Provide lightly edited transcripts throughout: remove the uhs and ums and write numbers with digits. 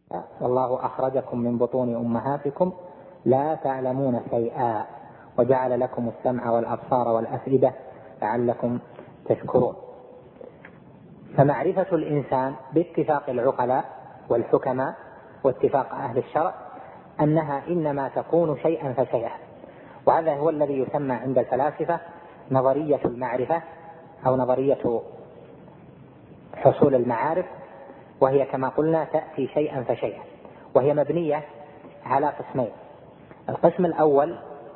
والله أخرجكم من بطون أمهاتكم لا تعلمون شيئا وجعل لكم السمع والأبصار والأفئدة لعلكم تشكرون. فمعرفة الإنسان باتفاق العقلاء والحكماء واتفاق أهل الشرع أنها إنما تكون شيئا فشيئا، وهذا هو الذي يسمى عند الفلاسفة نظرية المعرفة أو نظرية حصول المعارف، وهي كما قلنا تأتي شيئا فشيئا، وهي مبنية على قسمين. القسم الأول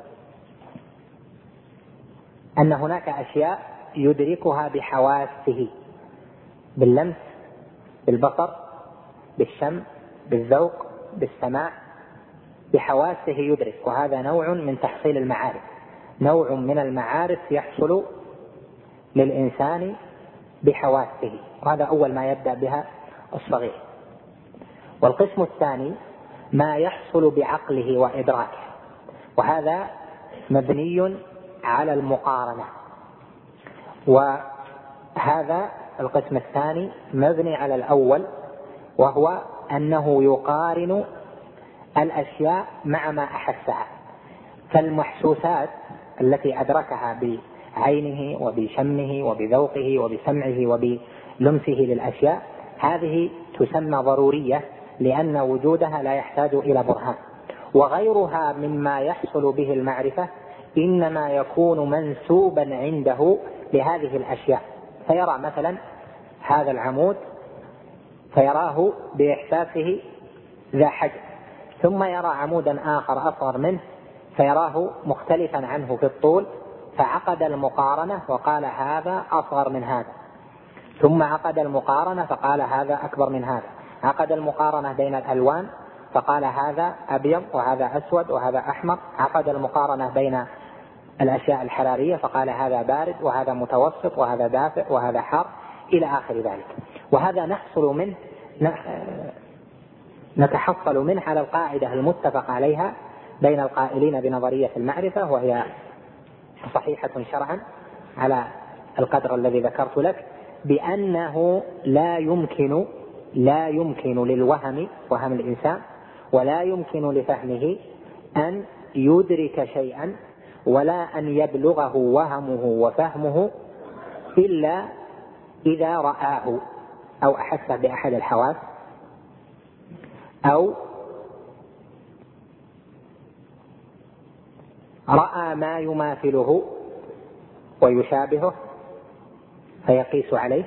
أن هناك أشياء يدركها بحواسه، باللمس، بالبصر، بالشم، بالذوق، بالسماع، بحواسه يدرك، وهذا نوع من تحصيل المعارف، نوع من المعارف يحصل للإنسان بحواسه، وهذا أول ما يبدأ بها الصغير. والقسم الثاني ما يحصل بعقله وإدراكه، وهذا مبني على المقارنة، وهذا القسم الثاني مبني على الأول، وهو أنه يقارن الأشياء مع ما أحسها. فالمحسوسات التي أدركها بعينه وبشمه وبذوقه وبسمعه وبلمسه للأشياء هذه تسمى ضرورية، لأن وجودها لا يحتاج إلى برهان. وغيرها مما يحصل به المعرفة إنما يكون منسوبا عنده لهذه الأشياء، فيرى مثلا هذا العمود فيراه بإحساسه ذا حجم، ثم يرى عمودا آخر أصغر منه فيراه مختلفا عنه في الطول، فعقد المقارنة وقال هذا أصغر من هذا، ثم عقد المقارنة فقال هذا أكبر من هذا، عقد المقارنة بين الألوان فقال هذا أبيض وهذا أسود وهذا أحمر، عقد المقارنة بين الأشياء الحرارية فقال هذا بارد وهذا متوسط وهذا دافئ وهذا حار إلى آخر ذلك. وهذا نحصل منه نتحصل منه على القاعدة المتفق عليها بين القائلين بنظرية المعرفة، وهي صحيحة شرعا على القدر الذي ذكرت لك، بأنه لا يمكن للوهم، وهم الإنسان، ولا يمكن لفهمه أن يدرك شيئا ولا أن يبلغه وهمه وفهمه إلا إذا رآه أو أحس بأحد الحواس أو رأى ما يماثله ويشابهه فيقيس عليه،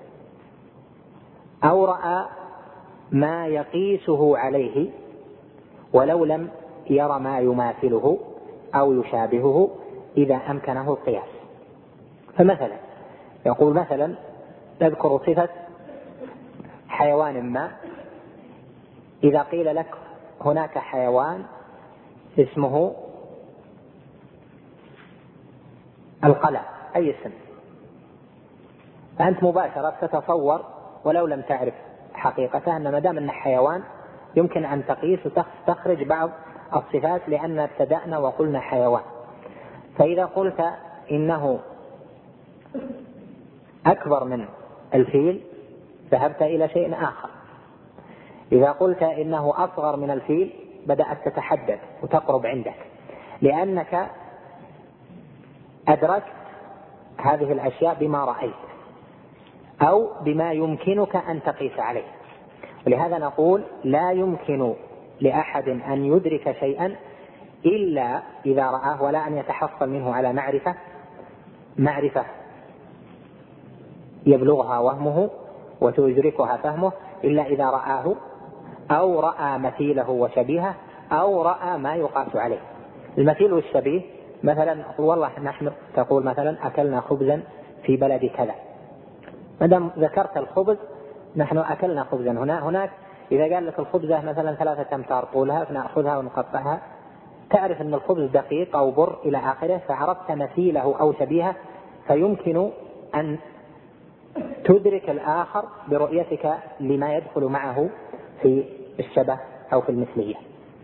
أو رأى ما يقيسه عليه ولو لم ير ما يماثله أو يشابهه إذا أمكنه القياس. فمثلا يقول مثلا تذكر صفة حيوان ما، إذا قيل لك هناك حيوان اسمه القلع أي اسم، فأنت مباشرة تتصور ولو لم تعرف حقيقته أن ما دام أنه حيوان يمكن أن تقيس وتخرج بعض الصفات، لأن ابتدأنا وقلنا حيوان. فإذا قلت إنه أكبر من الفيل ذهبت إلى شيء آخر، إذا قلت إنه أصغر من الفيل بدأت تتحدد وتقرب عندك، لأنك أدركت هذه الأشياء بما رأيت أو بما يمكنك أن تقيس عليه. ولهذا نقول لا يمكن لأحد أن يدرك شيئا إلا إذا رآه، ولا أن يتحصل منه على معرفة يبلغها وهمه وتدركها فهمه إلا إذا رآه أو رأى مثيله وشبيهه أو رأى ما يقاس عليه. المثيل والشبيه مثلا والله نحن تقول مثلا أكلنا خبزا في بلد كذا، مادام ذكرت الخبز نحن أكلنا خبزا هناك، إذا قال لك الخبزة مثلا 3 أمتار طولها فنأخذها ونقطعها، تعرف أن الخبز دقيق أو بر إلى آخره، فعرفت مثيله أو شبيهه، فيمكن أن تدرك الآخر برؤيتك لما يدخل معه في الشبه أو في المثلية.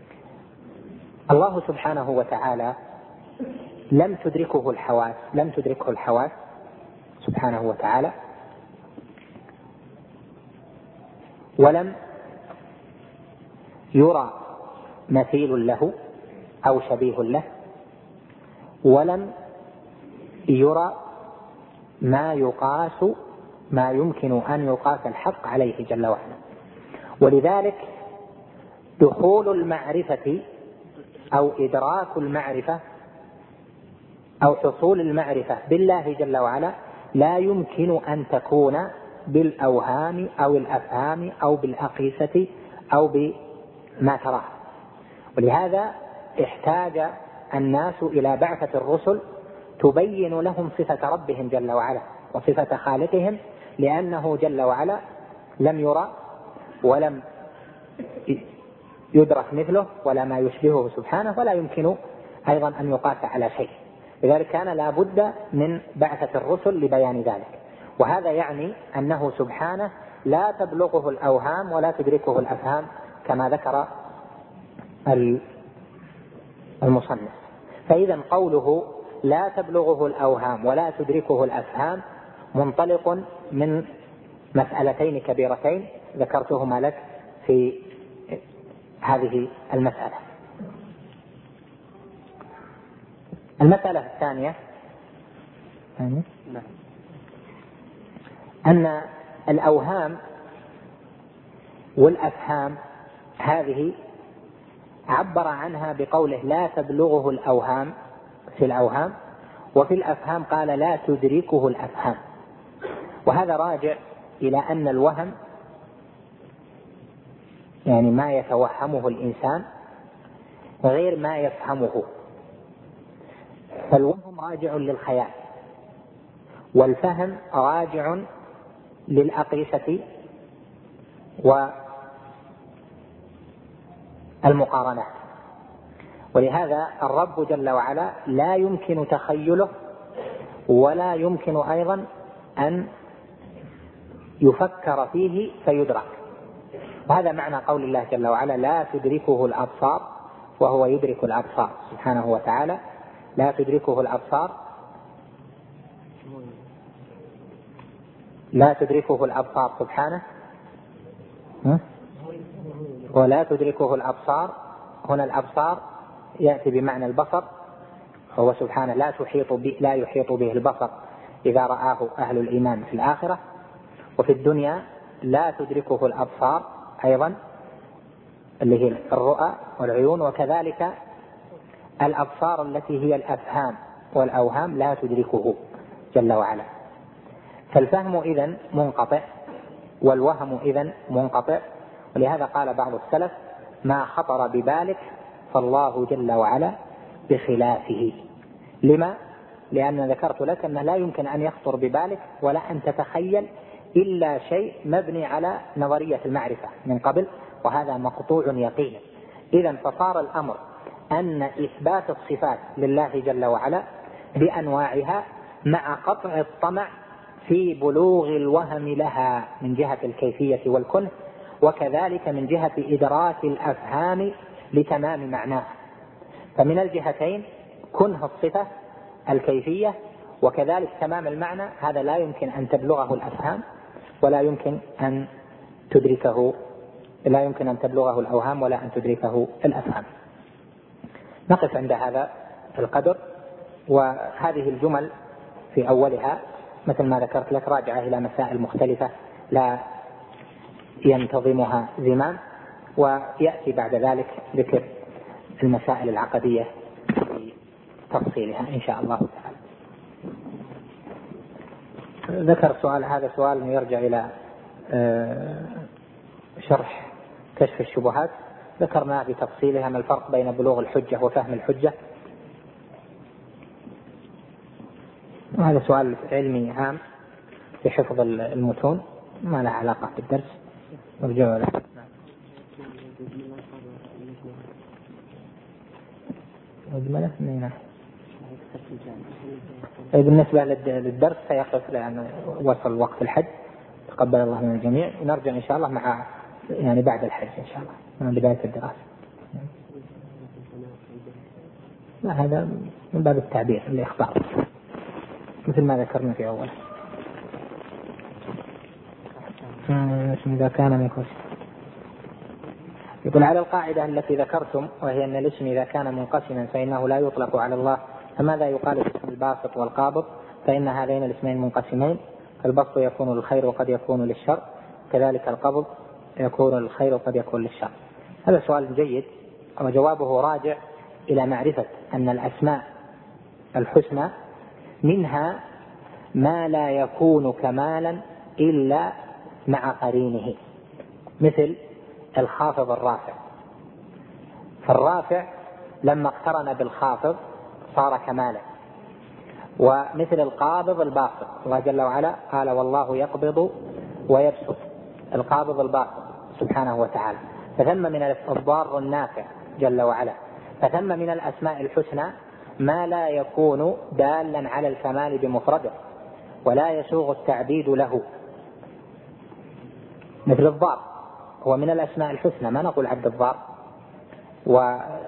الله سبحانه وتعالى لم تدركه الحواس سبحانه وتعالى، ولم يرى مثيل له أو شبيه له، ولم يرى ما يمكن أن يقاس الحق عليه جل وعلا. ولذلك دخول المعرفة أو إدراك المعرفة أو حصول المعرفة بالله جل وعلا لا يمكن أن تكون بالأوهام أو الأفهام أو بالأقيسة أو بما تراه. ولهذا احتاج الناس إلى بعثة الرسل تبين لهم صفة ربهم جل وعلا وصفة خالقهم، لأنه جل وعلا لم يرى ولم يدرك مثله ولا ما يشبهه سبحانه، ولا يمكن أيضا أن يقاس على شيء. لذلك كان لا بد من بعثة الرسل لبيان ذلك. وهذا يعني أنه سبحانه لا تبلغه الأوهام ولا تدركه الأفهام كما ذكر المصنف. فإذا قوله لا تبلغه الأوهام ولا تدركه الأفهام منطلق من مسألتين كبيرتين ذكرتهما لك في هذه المسألة. المسألة الثانية أن الأوهام والأفهام هذه عبر عنها بقوله لا تبلغه الأوهام في الأوهام، وفي الأفهام قال لا تدركه الأفهام. وهذا راجع إلى أن الوهم يعني ما يتوهمه الإنسان غير ما يفهمه، فالوهم راجع للخيال، والفهم راجع للأقيسة والمقارنات. ولهذا الرب جل وعلا لا يمكن تخيله ولا يمكن أيضا أن يفكر فيه فيدرك. وهذا معنى قول الله جل وعلا لا تدركه الأبصار وهو يدرك الأبصار سبحانه وتعالى. لا تدركه الأبصار، لا تدركه الأبصار سبحانه، ولا تدركه الأبصار. هنا الأبصار يأتي بمعنى البصر، هو سبحانه لا يحيط به البصر إذا رآه أهل الإيمان في الآخرة. وفي الدنيا لا تدركه الأبصار أيضا اللي هي الرؤى والعيون، وكذلك الأبصار التي هي الأفهام والأوهام لا تدركه جل وعلا. فالفهم إذن منقطع والوهم إذن منقطع. ولهذا قال بعض السلف ما خطر ببالك فالله جل وعلا بخلافه. لما؟ لأن ذكرت لك أنه لا يمكن أن يخطر ببالك ولا أن تتخيل إلا شيء مبني على نظرية المعرفة من قبل، وهذا مقطوع يقينا. إذن فصار الأمر أن إثبات الصفات لله جل وعلا بأنواعها مع قطع الطمع في بلوغ الوهم لها من جهة الكيفية والكنه، وكذلك من جهة إدراك الأفهام لتمام معناه. فمن الجهتين كنه الصفة الكيفية وكذلك تمام المعنى، هذا لا يمكن أن تبلغه الأفهام ولا يمكن أن تدركه، لا يمكن أن تبلغه الأوهام ولا أن تدركه الأفهام. نقف عند هذا القدر. وهذه الجمل في أولها مثل ما ذكرت لك راجعة إلى مسائل مختلفة لا ينتظمها زمام، ويأتي بعد ذلك ذكر المسائل العقدية بتفصيلها إن شاء الله تعالى. ذكر سؤال، هذا سؤال يرجع إلى شرح كشف الشبهات، ذكرنا بتفصيلها ما الفرق بين بلوغ الحجة وفهم الحجة. وهذا سؤال علمي عام في حفظ المتون ما له علاقة بالدرس، نرجع له. مجملة من بالنسبة للدرس سيقف لأن وصل وقت الحج، تقبل الله من الجميع. نرجع إن شاء الله مع يعني بعد الحج إن شاء الله من بداية الدراسة. لا هذا من باب التعبير الإخبار مثل ما ذكرنا في أول. إذا كان من يقول على القاعدة التي ذكرتم وهي أن الاسم إذا كان منقسما فإنه لا يطلق على الله، فماذا يقال في اسم الباسط والقابض؟ فإن هذين الاسمين منقسمين، البسط يكون للخير وقد يكون للشر، كذلك القبض يكون للخير وقد يكون للشر. هذا سؤال جيد، وجوابه راجع إلى معرفة أن الأسماء الحسنى منها ما لا يكون كمالا إلا مع قرينه، مثل الخافض الرافع، فالرافع لما اقترن بالخافض صار كمالا. ومثل القابض الباسط، الله جل وعلا قال والله يقبض ويبسط، القابض الباسط سبحانه وتعالى، فثم من الضار النافع جل وعلا، فثم من الأسماء الحسنى ما لا يكون دالا على الكمال بمفرده ولا يسوغ التعبيد له، مثل الضار هو من الأسماء الحسنى، ما نقول عبد الضار وأشبه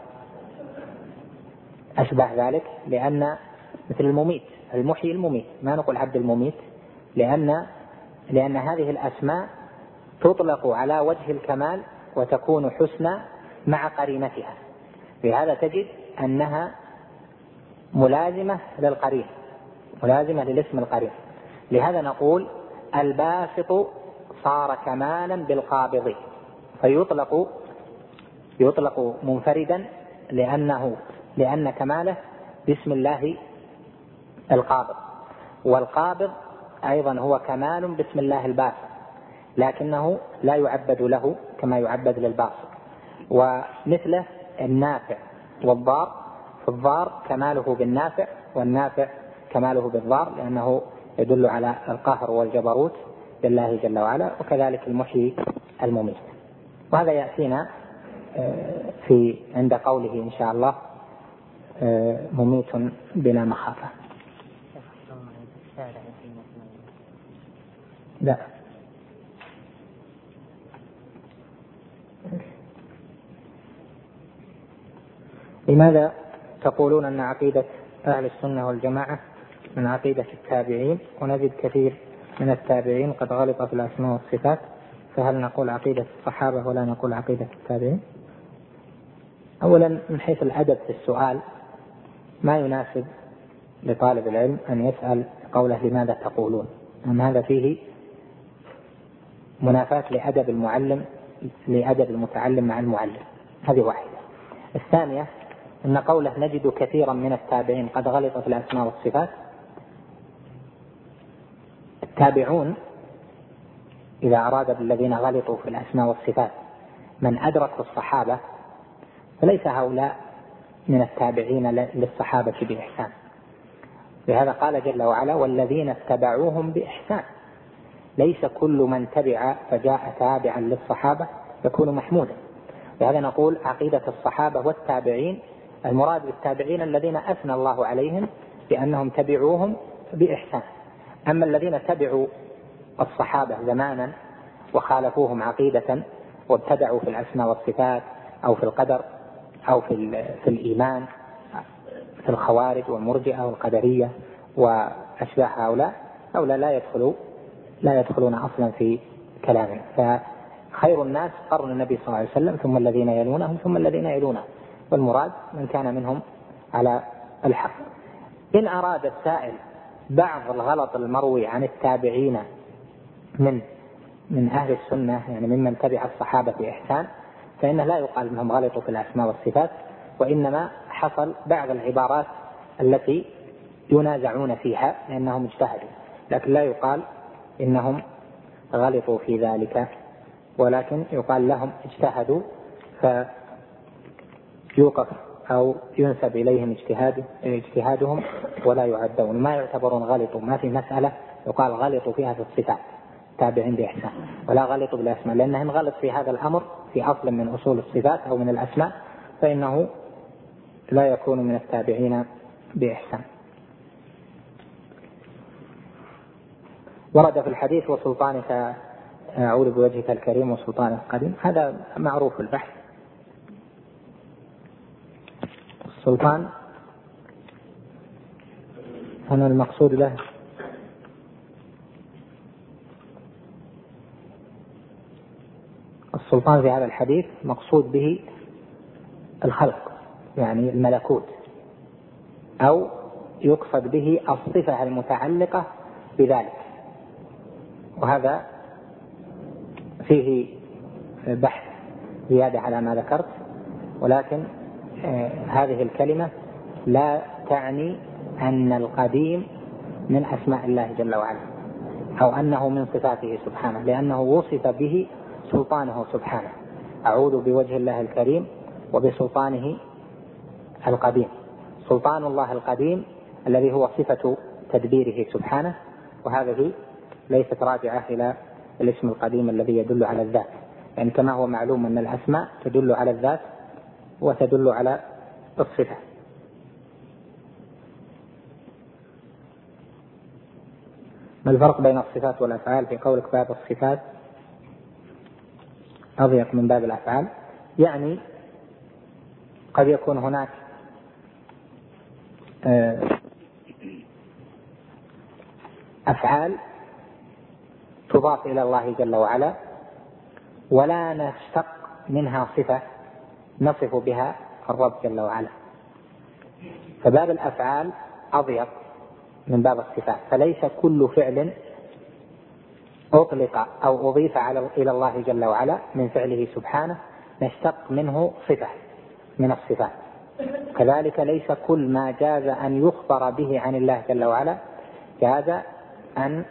ذلك، لأن مثل المميت، المحيي المميت، ما نقول عبد المميت، لأن هذه الأسماء تطلق على وجه الكمال وتكون حسنى مع قرينتها، لهذا تجد أنها ملازمة للقرين، ملازمة للاسم القرين. لهذا نقول الباسط صار كمالا بالقابض، فيطلق منفردا لأن كماله باسم الله القابض، والقابض أيضا هو كمال باسم الله الباسط، لكنه لا يعبد له كما يعبد للباسط. ومثله النافع والضار، فالضار كماله بالنافع والنافع كماله بالضار، لأنه يدل على القهر والجبروت لله جل وعلا، وكذلك المحيي المميت. وهذا يأتينا عند قوله إن شاء الله مميت بلا مخافة. لا، لماذا تقولون أن عقيدة أهل السنة والجماعة من عقيدة التابعين، ونجد كثير من التابعين قد غلط في الأسماء والصفات، فهل نقول عقيدة الصحابة ولا نقول عقيدة التابعين؟ أولا من حيث الأدب في السؤال ما يناسب لطالب العلم أن يسأل قوله لماذا تقولون، أم هذا فيه منافاة لأدب المعلم لأدب المتعلم مع المعلم، هذه واحدة. الثانية أن قوله نجد كثيرا من التابعين قد غلط في الأسماء والصفات، التابعون إذا أراد بالذين غلطوا في الأسماء والصفات من أدركوا الصحابة، فليس هؤلاء من التابعين للصحابة بإحسان. لهذا قال جل وعلا والذين اتبعوهم بإحسان، ليس كل من تبع فجاء تابعا للصحابة يكون محمودا. لهذا نقول عقيدة الصحابة والتابعين، المراد بالتابعين الذين أثنى الله عليهم بأنهم تبعوهم بإحسان. أما الذين تبعوا الصحابة زمانا وخالفوهم عقيدة وابتدعوا في الأسماء والصفات أو في القدر أو في الإيمان، في الخوارج والمرجئة والقدرية وأشباه هؤلاء لا يدخلون أصلا في كلامه. فخير الناس قرن النبي صلى الله عليه وسلم ثم الذين يلونهم ثم الذين يلونهم، والمراد من كان منهم على الحق. إن أراد السائل بعض الغلط المروي عن التابعين من أهل السنة، يعني ممن تبع الصحابة بإحسان، فإنه لا يقال أنهم غلطوا في الأسماء والصفات، وإنما حصل بعض العبارات التي ينازعون فيها لأنهم اجتهدوا، لكن لا يقال إنهم غلطوا في ذلك، ولكن يقال لهم اجتهدوا فيوقف أو ينسب إليهم اجتهادهم ولا يعدون، ما يعتبرون غلطوا. ما في مسألة يقال غلطوا فيها في الصفات تابعين بإحسان، ولا غلطوا بالأسماء، لأنه إن غلط في هذا الأمر في أصل من أصول الصفات أو من الأسماء فإنه لا يكون من التابعين بإحسان. ورد في الحديث وسلطانك أعوذ بوجهك الكريم وسلطانك القديم، هذا معروف البحث. السلطان هنا المقصود له السلطان في هذا الحديث مقصود به الخلق يعني الملكوت، أو يقصد به الصفة المتعلقة بذلك، وهذا فيه بحث زيادة على ما ذكرت، ولكن هذه الكلمة لا تعني أن القديم من أسماء الله جل وعلا أو أنه من صفاته سبحانه، لأنه وصف به سلطانه سبحانه. أعوذ بوجه الله الكريم وبسلطانه القديم. سلطان الله القديم الذي هو صفة تدبيره سبحانه، وهذه ليست راجعة إلى الاسم القديم الذي يدل على الذات، يعني كما هو معلوم أن الأسماء تدل على الذات وتدل على الصفة. ما الفرق بين الصفات والأفعال؟ في قولك باب الصفات أضيق من باب الأفعال، يعني قد يكون هناك أفعال تضاف إلى الله جل وعلا ولا نشتق منها صفة نصف بها الرب جل وعلا، فباب الأفعال أضيق من باب الصفات، فليس كل فعل أطلق أو أضيف إلى الله جل وعلا من فعله سبحانه نشتق منه صفة من الصفات، كذلك ليس كل ما جاز أن يخبر به عن الله جل وعلا جاز أن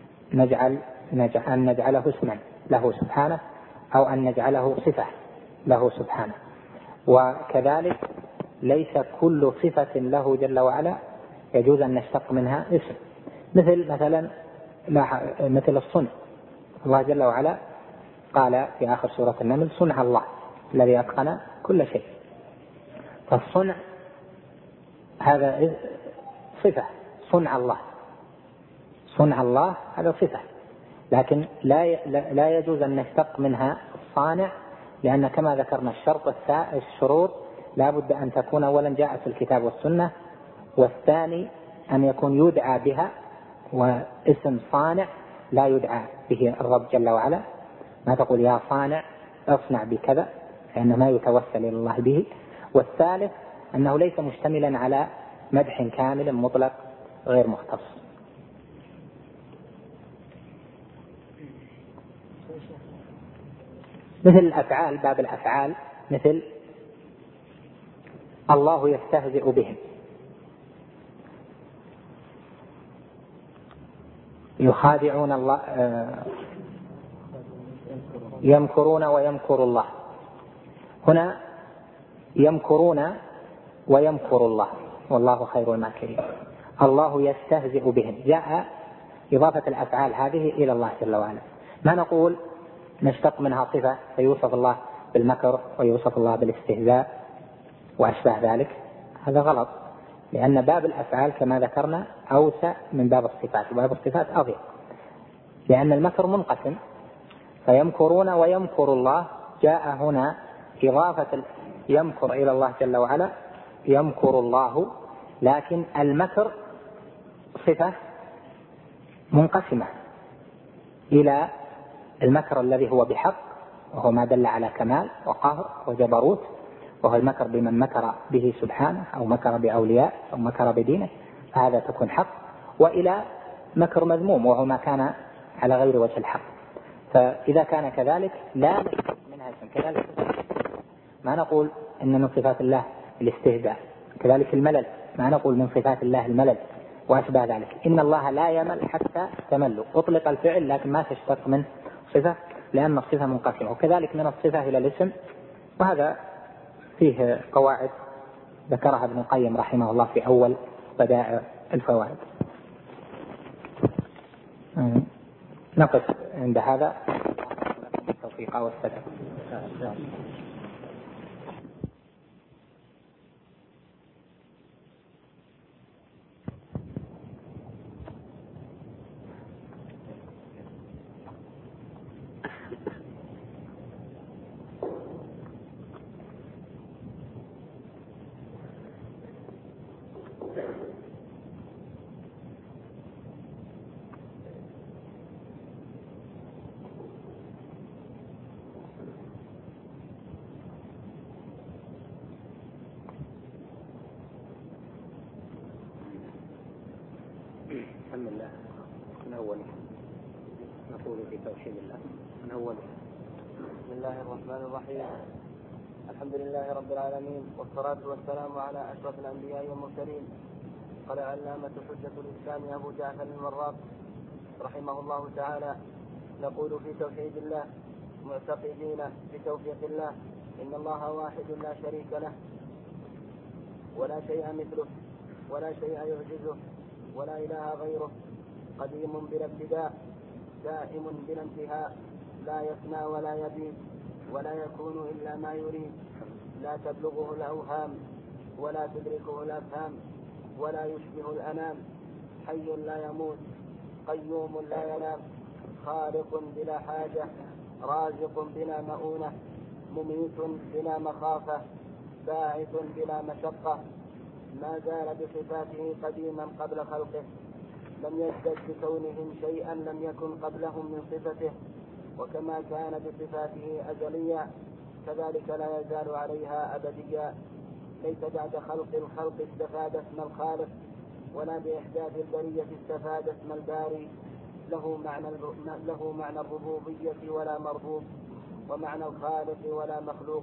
نجعله اسما له سبحانه أو أن نجعله صفة له سبحانه، وكذلك ليس كل صفة له جل وعلا يجوز أن نشتق منها اسم، مثل الصنع. الله جل وعلا قال في آخر سورة النمل صنع الله الذي أتقن كل شيء، فالصنع هذا صفة، صنع الله هذا صفة، لكن لا يجوز أن نشتق منها الصانع، لأن كما ذكرنا الشروط لا بد أن تكون أولا جاءت في الكتاب والسنة، والثاني أن يكون يدعى بها، واسم صانع لا يدعى به الرب جل وعلا، ما تقول يا صانع اصنع بكذا لأنه ما يتوسل إلى الله به، والثالث أنه ليس مشتملا على مدح كامل مطلق غير مختص. مثل الأفعال، باب الأفعال، مثل الله يستهزئ بهم، يخادعون الله، يمكرون ويمكر الله. هنا يمكرون ويمكر الله والله خير الماكرين. الله يستهزئ بهم، جاء إضافة الأفعال هذه إلى الله جل وعلا، ما نقول نشتق منها صفة فيوصف الله بالمكر ويوصف الله بالاستهزاء وأشبه ذلك، هذا غلط، لأن باب الأفعال كما ذكرنا أوسع من باب الصفات، وباب الصفات أضيق، لأن المكر منقسم، فيمكرون ويمكر الله، جاء هنا إضافة يمكر إلى الله جل وعلا، يمكر الله، لكن المكر صفة منقسمة إلى المكر الذي هو بحق وهو ما دل على كمال وقهر وجبروت، وهو المكر بمن مكر به سبحانه أو مكر بأولياء أو مكر بدينه، فهذا تكون حق، وإلى مكر مذموم وهو ما كان على غير وجه الحق، فإذا كان كذلك لا نشتق منها اسم. كذلك ما نقول إن من صفات الله الاستهزاء، كذلك الملل ما نقول من صفات الله الملل وأشبه ذلك. إن الله لا يمل حتى تملوا، أطلق الفعل لكن ما تشتق من صفة لأن الصفة منقسمة، وكذلك من الصفة إلى الاسم، وهذا فيه قواعد ذكرها ابن القيم رحمه الله في أول بدائع الفوائد. نقف عند هذا، التوفيق والسداد. الحمد لله. من أول نقول في توحيد الله. من أول. بسم الله الرحمن الرحيم. الحمد لله رب العالمين، والصلاة والسلام على أشرف الأنبياء والمرسلين. قال علامة حجة الإسلام أبو جعفر المراق رحمه الله تعالى: نقول في توحيد الله معتقدين بتوفيق الله إن الله واحد لا شريك له ولا شيء مثله ولا شيء يعجزه ولا إله غيره، قديم بلا ابتداء، دائم بلا انتهاء، لا يفنى ولا يبيد ولا يكون إلا ما يريد، لا تبلغه الأوهام ولا تدركه الأفهام ولا يشبه الأنام، حي لا يموت، قيوم لا ينام، خالق بلا حاجة، رازق بلا مؤونة، مميت بلا مخافة، باعث بلا مشقة، ما زال بصفاته قديما قبل خلقه، لم يزدد بكونهم شيئا لم يكن قبلهم من صفته، وكما كان بصفاته أزليا كذلك لا يزال عليها أبديا، ليس بعد خلق الخلق استفاد اسم الخالق، ولا بإحداث البرية استفاد اسم الباري، له معنى الربوبية ولا مربوب، ومعنى الخالق ولا مخلوق.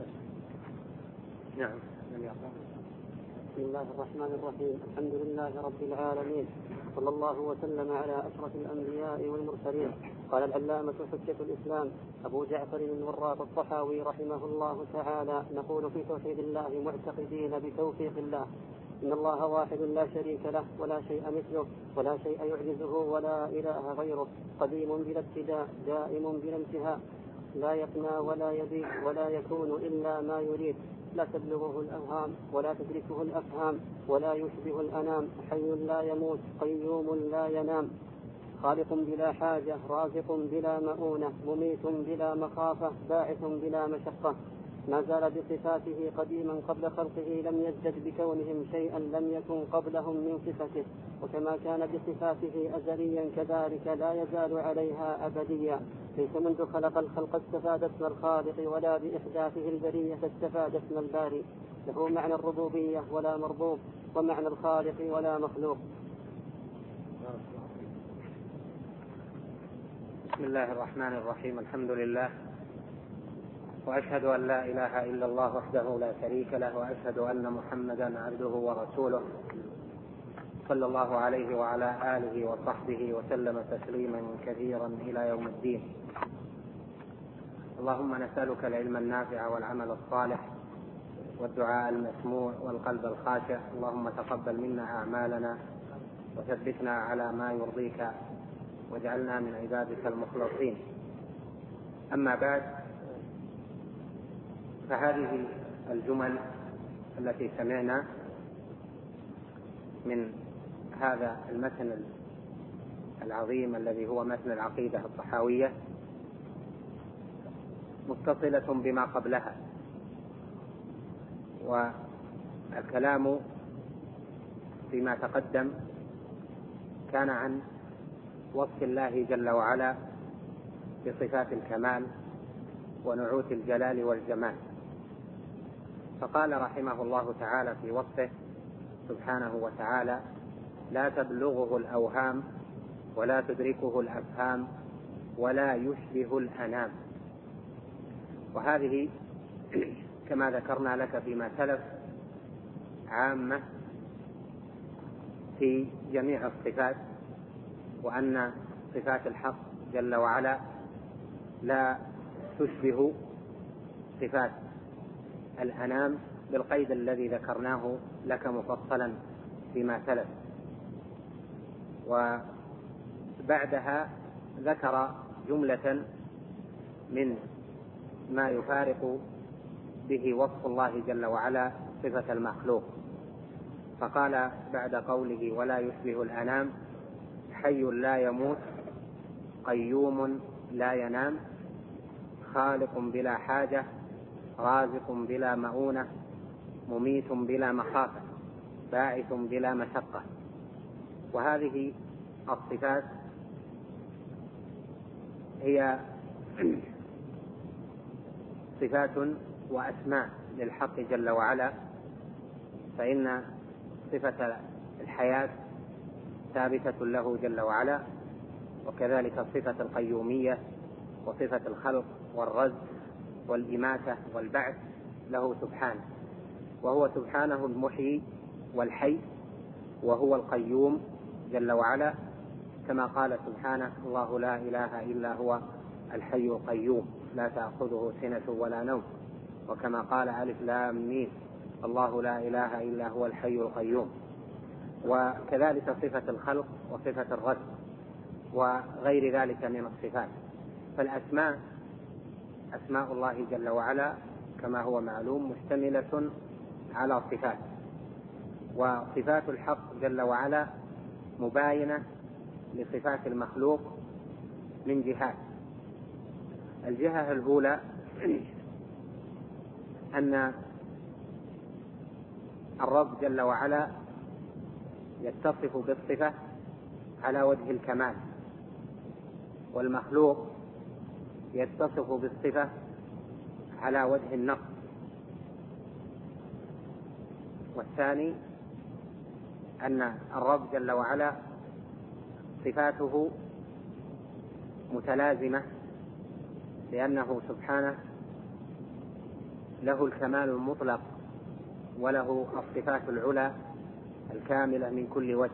نعم. بسم الله الرحمن الرحيم. الحمد لله رب العالمين، صلى الله وسلم على أشرف الأنبياء والمرسلين. قال العلامة حجة الإسلام أبو جعفر المراق الطحاوي رحمه الله تعالى: نقول في توحيد الله معتقدين بتوفيق الله إن الله واحد لا شريك له ولا شيء مثله ولا شيء يعجزه ولا إله غيره، قديم بلا ابتداء، دائم بلا انتهاء، لا يفنى ولا يبيد ولا يكون إلا ما يريد، لا تبلغه الأوهام ولا تدركه الأفهام ولا يشبه الأنام، حي لا يموت، قيوم لا ينام، خالق بلا حاجة، رازق بلا مؤونة، مميت بلا مخافة، باعث بلا مشقة، ما زال بصفاته قديما قبل خلقه، لم يزدد بكونهم شيئا لم يكن قبلهم من صفته، وكما كان بصفاته أزليا كذلك لا يزال عليها أبديا، ليس منذ خلق الخلق استفاد اسم الخالق ولا بإحداثه البرية استفاد اسم الباري، له معنى الربوبية ولا مربوب، ومعنى الخالق ولا مخلوق. بسم الله الرحمن الرحيم. الحمد لله، وأشهد أن لا إله إلا الله وحده لا شريك له، وأشهد أن محمدا عبده ورسوله، صلى الله عليه وعلى آله وصحبه وسلم تسليما كثيرا إلى يوم الدين. اللهم نسألك العلم النافع والعمل الصالح والدعاء المسموع والقلب الخاشع. اللهم تقبل منا أعمالنا وثبتنا على ما يرضيك واجعلنا من عبادك المخلصين. أما بعد، فهذه الجمل التي سمعنا من هذا المتن العظيم الذي هو متن العقيدة الطحاوية متصلة بما قبلها، والكلام فيما تقدم كان عن وصف الله جل وعلا بصفات الكمال ونعوت الجلال والجمال، فقال رحمه الله تعالى في وصفه سبحانه وتعالى: لا تبلغه الأوهام ولا تدركه الأفهام ولا يشبه الأنام. وهذه كما ذكرنا لك فيما سلف عامة في جميع الصفات، وأن صفات الحق جل وعلا لا تشبه صفات الأنام بالقيد الذي ذكرناه لك مفصلا فيما سلف. وبعدها ذكر جملة من ما يفارق به وصف الله جل وعلا صفة المخلوق، فقال بعد قوله ولا يشبه الأنام: حي لا يموت، قيوم لا ينام، خالق بلا حاجة، رازق بلا مؤونة، مميت بلا مخافة، باعث بلا مشقة. وهذه الصفات هي صفات وأسماء للحق جل وعلا، فإن صفة الحياة ثابتة له جل وعلا، وكذلك صفة القيومية وصفة الخلق والرزق والإماتة والبعث له سبحانه، وهو سبحانه المحيي والحي، وهو القيوم جل وعلا، كما قال سبحانه: الله لا إله إلا هو الحي القيوم لا تأخذه سنة ولا نوم، وكما قال: ألف لام ميم الله لا إله إلا هو الحي القيوم. وكذلك صفة الخلق وصفة الرزق وغير ذلك من الصفات. فالأسماء أسماء الله جل وعلا كما هو معلوم مشتملة على صفات، وصفات الحق جل وعلا مباينة لصفات المخلوق من جهات. الجهة الأولى أن الرب جل وعلا يتصف بالصفة على وجه الكمال، والمخلوق يتصف بالصفة على وجه النقص. والثاني أن الرب جل وعلا صفاته متلازمة، لأنه سبحانه له الكمال المطلق وله الصفات العلى الكاملة من كل وجه.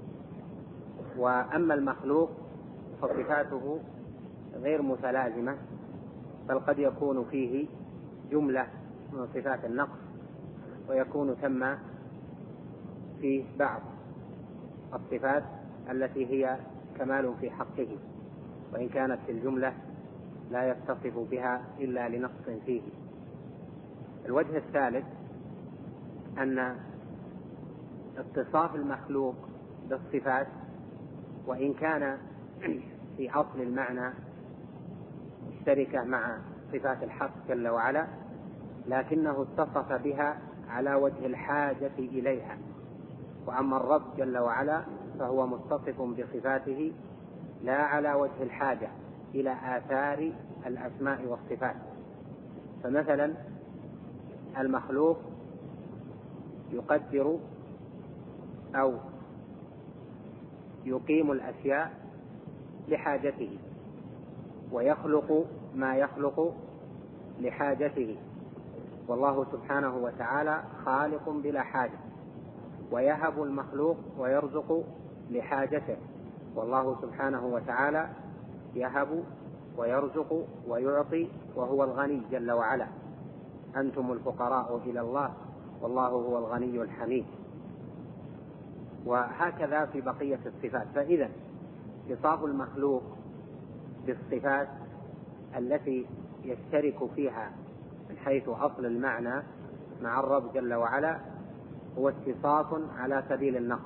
وأما المخلوق فصفاته غير متلازمة، بل قد يكون فيه جملة من صفات النقص، ويكون ثم فيه بعض الصفات التي هي كمال في حقه، وإن كانت في الجملة لا يتصف بها إلا لنقص فيه. الوجه الثالث أن اتصاف المخلوق بالصفات وإن كان في أصل المعنى مشتركة مع صفات الحق جل وعلا، لكنه اتصف بها على وجه الحاجة إليها. وأما الرب جل وعلا فهو متصف بصفاته لا على وجه الحاجة إلى آثار الأسماء والصفات. فمثلا المخلوق يقدر أو يقيم الأشياء لحاجته، ويخلق ما يخلق لحاجته، والله سبحانه وتعالى خالق بلا حاجة، ويهب المخلوق ويرزق لحاجته، والله سبحانه وتعالى يهب ويرزق ويعطي وهو الغني جل وعلا. أنتم الفقراء إلى الله والله هو الغني الحميد. وهكذا في بقية الصفات. فإذا اتصاف المخلوق بالصفات التي يشترك فيها من حيث أصل المعنى مع الرب جل وعلا هو اتصاف على سبيل النقص،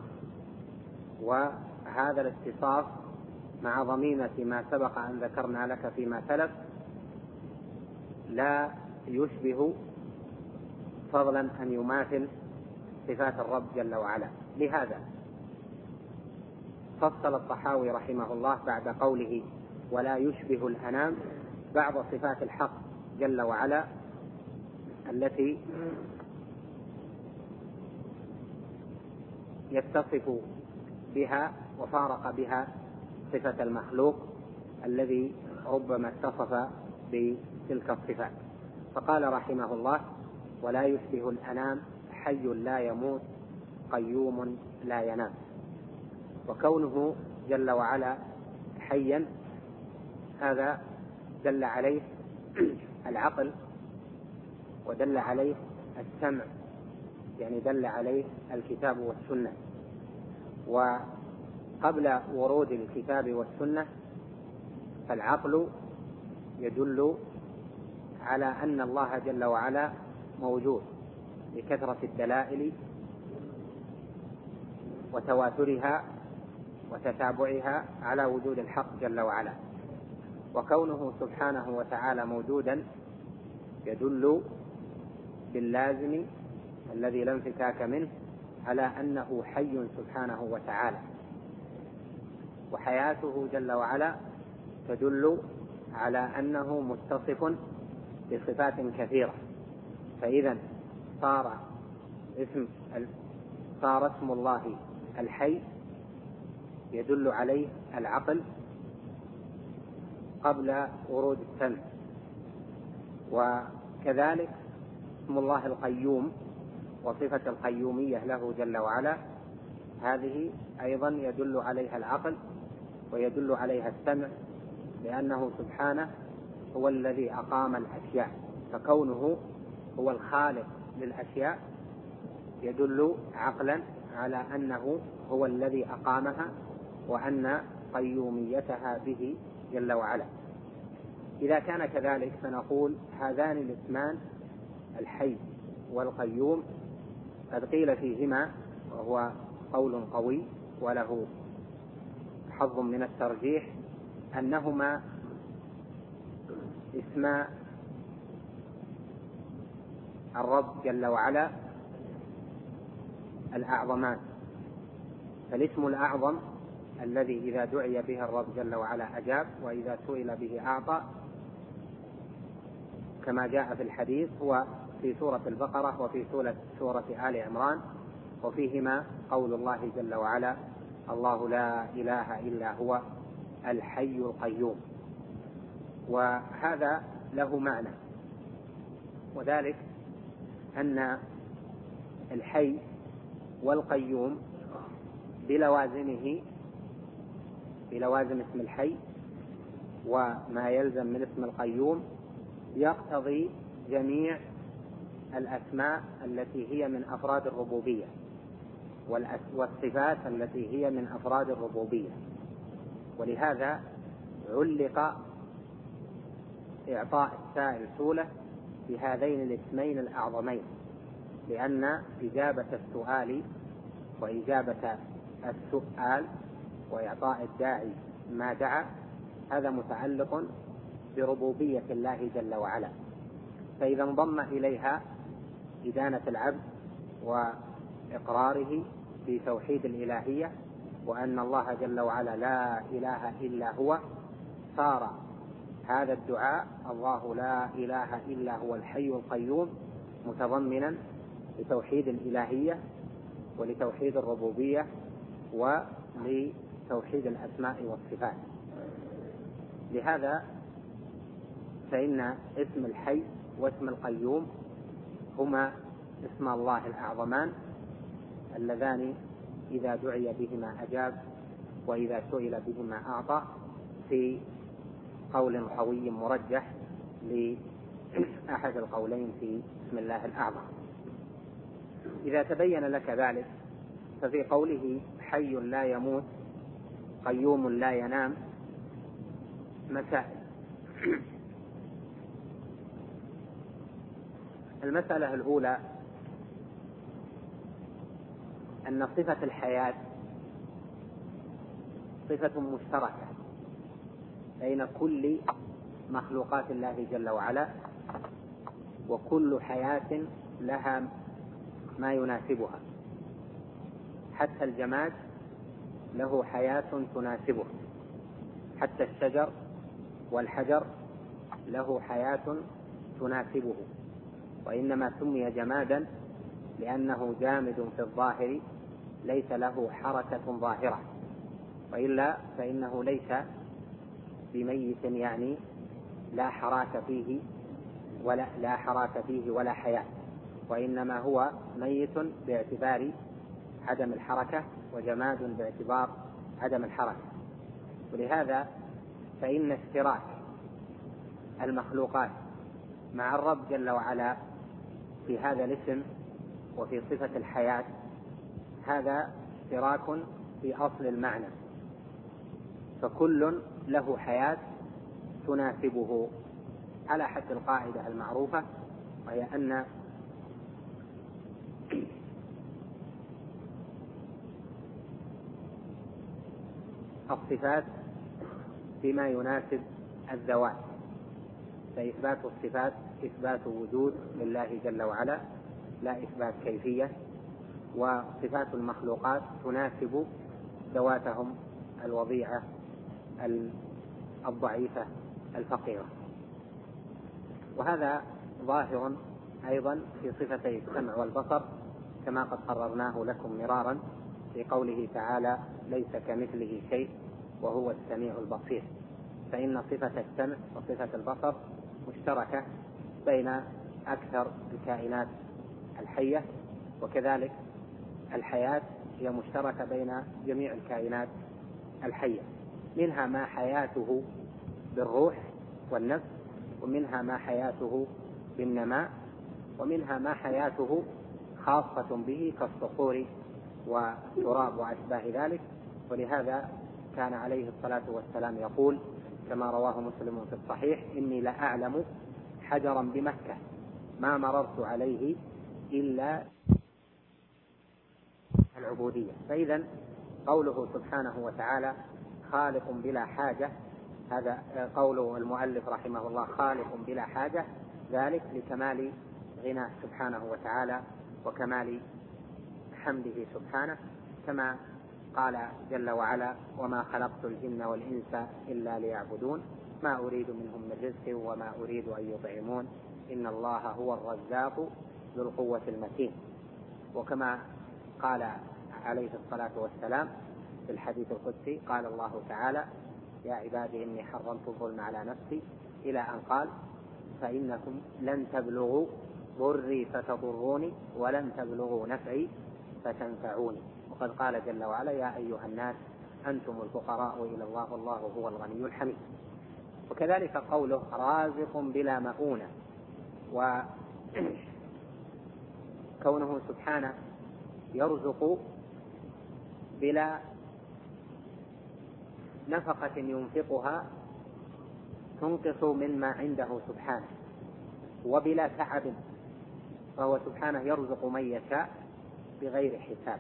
وهذا الاتصاف مع ضميمة ما سبق أن ذكرنا لك فيما سلف لا يشبه فضلا أن يماثل صفات الرب جل وعلا. لهذا فصل الطحاوي رحمه الله بعد قوله ولا يشبه الأنام بعض صفات الحق جل وعلا التي يتصف بها وفارق بها صفة المخلوق الذي ربما اتصف بتلك الصفات. فقال رحمه الله ولا يشبه الأنام حي لا يموت قيوم لا ينام. وكونه جل وعلا حيا هذا دل عليه العقل، ودل عليه السمع، يعني دل عليه الكتاب والسنة. وقبل ورود الكتاب والسنة فالعقل يدل على أن الله جل وعلا موجود بكثرة الدلائل وتواترها وتتابعها على وجود الحق جل وعلا. وكونه سبحانه وتعالى موجودا يدل باللازم الذي لا انفكاك منه على أنه حي سبحانه وتعالى، وحياته جل وعلا تدل على أنه متصف بصفات كثيرة. فإذا صار اسم الله الحي يدل عليه العقل قبل ورود السمع. وكذلك اسم الله القيوم وصفة القيومية له جل وعلا، هذه أيضا يدل عليها العقل ويدل عليها السمع، لأنه سبحانه هو الذي أقام الأشياء، فكونه هو الخالق للأشياء يدل عقلا على أنه هو الذي أقامها وأن قيوميتها به جل وعلا. إذا كان كذلك فنقول هذان الاسمان الحي والقيوم قد قيل فيهما، وهو قول قوي وله حظ من الترجيح، أنهما اسما الرب جل وعلا الأعظمان. فالاسم الأعظم الذي إذا دعي به الرب جل وعلا أجاب، وإذا سئل به أعطى، كما جاء في الحديث، هو في سورة البقرة وفي سورة آل عمران، وفيهما قول الله جل وعلا: الله لا إله إلا هو الحي القيوم. وهذا له معنى، وذلك أن الحي والقيوم بلوازم اسم الحي وما يلزم من اسم القيوم يقتضي جميع الأسماء التي هي من أفراد الربوبية والصفات التي هي من أفراد الربوبية. ولهذا علق إعطاء السائل سؤله بهذين الاسمين الأعظمين، لأن إجابة السؤال وإجابة السؤال وإعطاء الداعي ما دعا هذا متعلق بربوبية الله جل وعلا. فإذا انضم إليها إدانة العبد وإقراره في توحيد الإلهية وأن الله جل وعلا لا إله إلا هو، صار هذا الدعاء الله لا إله إلا هو الحي القيوم متضمنا لتوحيد الإلهية ولتوحيد الربوبية ولتوحيد الأسماء والصفات. لهذا فإن اسم الحي واسم القيوم هما اسم الله الأعظمان اللذان إذا دعي بهما أجاب وإذا سئل بهما أعطى، في قول قوي مرجح لأحد القولين في اسم الله الأعظم. إذا تبين لك ذلك ففي قوله حي لا يموت قيوم لا ينام مسائل. المسألة الأولى أن صفة الحياة صفة مشتركة بين كل مخلوقات الله جل وعلا، وكل حياة لها ما يناسبها، حتى الجماد له حياة تناسبه، حتى الشجر والحجر له حياة تناسبه، وإنما سمي جمادا لأنه جامد في الظاهر ليس له حركة ظاهرة، وإلا فإنه ليس بميت، يعني لا حراك فيه ولا حياة، وإنما هو ميت باعتبار عدم الحركة وجماد باعتبار عدم الحركة. ولهذا فإن اشتراك المخلوقات مع الرب جل وعلا في هذا الاسم وفي صفة الحياة هذا اشتراك في أصل المعنى، فكل له حياة تناسبه على حد القاعدة المعروفة، وهي أن الصفات بما يناسب الذوات، فإثبات الصفات إثبات وجود لله جل وعلا لا إثبات كيفية، وصفات المخلوقات تناسب ذواتهم الوضيعة الضعيفة الفقيرة. وهذا ظاهر أيضا في صفتي السمع والبصر كما قد قررناه لكم مرارا، في قوله تعالى ليس كمثله شيء وهو السميع البصير، فإن صفة السمع وصفة البصر مشتركة بين أكثر الكائنات الحية، وكذلك الحياة هي مشتركة بين جميع الكائنات الحية، منها ما حياته بالروح والنفس، ومنها ما حياته بالنماء، ومنها ما حياته خاصة به كالصخور والتراب وأشباه ذلك. ولهذا كان عليه الصلاة والسلام يقول كما رواه مسلم في الصحيح: إني لأعلم حجرا بمكة ما مررت عليه إلا العبودية. فإذا قوله سبحانه وتعالى خالق بلا حاجة، هذا قوله المؤلف رحمه الله خالق بلا حاجة، ذلك لكمال غناه سبحانه وتعالى وكمال حمده سبحانه، كما قال جل وعلا: وما خلقت الجن والإنس إلا ليعبدون ما أريد منهم من رزق وما أريد أن يطعمون إن الله هو الرزاق ذو القوة المتين. وكما قال عليه الصلاة والسلام في الحديث القدسي قال الله تعالى: يا عبادي إني حرمت الظلم على نفسي، إلى أن قال: فإنكم لن تبلغوا ضري فتضروني ولن تبلغوا نفعي فتنفعوني. وقد قال جل وعلا: يا أيها الناس أنتم الفقراء إلى الله والله هو الغني الحميد. وكذلك قوله رازق بلا مؤونة، وكونه سبحانه يرزق بلا نفقة ينفقها تنقص مما عنده سبحانه، وبلا تعب، فهو سبحانه يرزق من يشاء بغير حساب،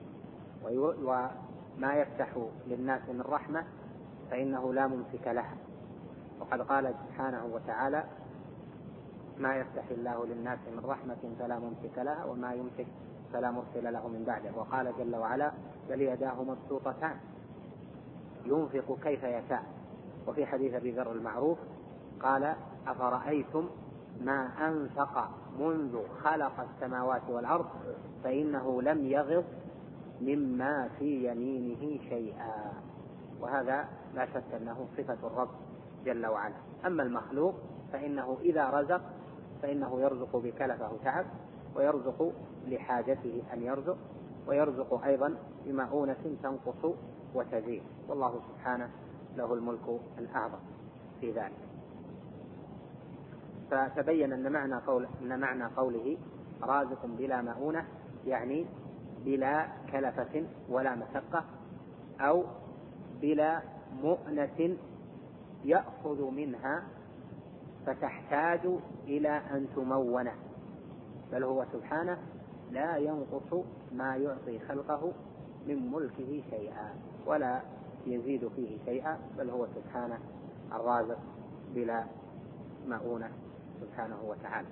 وما يفتح للناس من رحمة فإنه لا ممسك لها. وقد قال سبحانه وتعالى: ما يفتح الله للناس من رحمة فلا ممسك لها وما يمسك فلا مرسل له من بعده. وقال جل وعلا: بل يداه مبسوطتان ينفق كيف يشاء. وفي حديث أبي ذر المعروف قال: أفرأيتم ما أنفق منذ خلق السماوات والأرض فإنه لم يغض مما في يمينه شيئا. وهذا لا شك أنه صفة الرب جل وعلا. أما المخلوق فإنه إذا رزق فإنه يرزق بكلفه تعب، ويرزق لحاجته أن يرزق، ويرزق أيضا بمؤونة تنقص وتزيد، والله سبحانه له الملك الأعظم في ذلك. فتبين أن معنى قوله رازق بلا مؤونة يعني بلا كلفة ولا مشقة، أو بلا مؤنة يأخذ منها فتحتاج إلى أن تمونه، بل هو سبحانه لا ينقص ما يعطي خلقه من ملكه شيئا ولا يزيد فيه شيئا، بل هو سبحانه الرازق بلا مؤونة سبحانه وتعالى.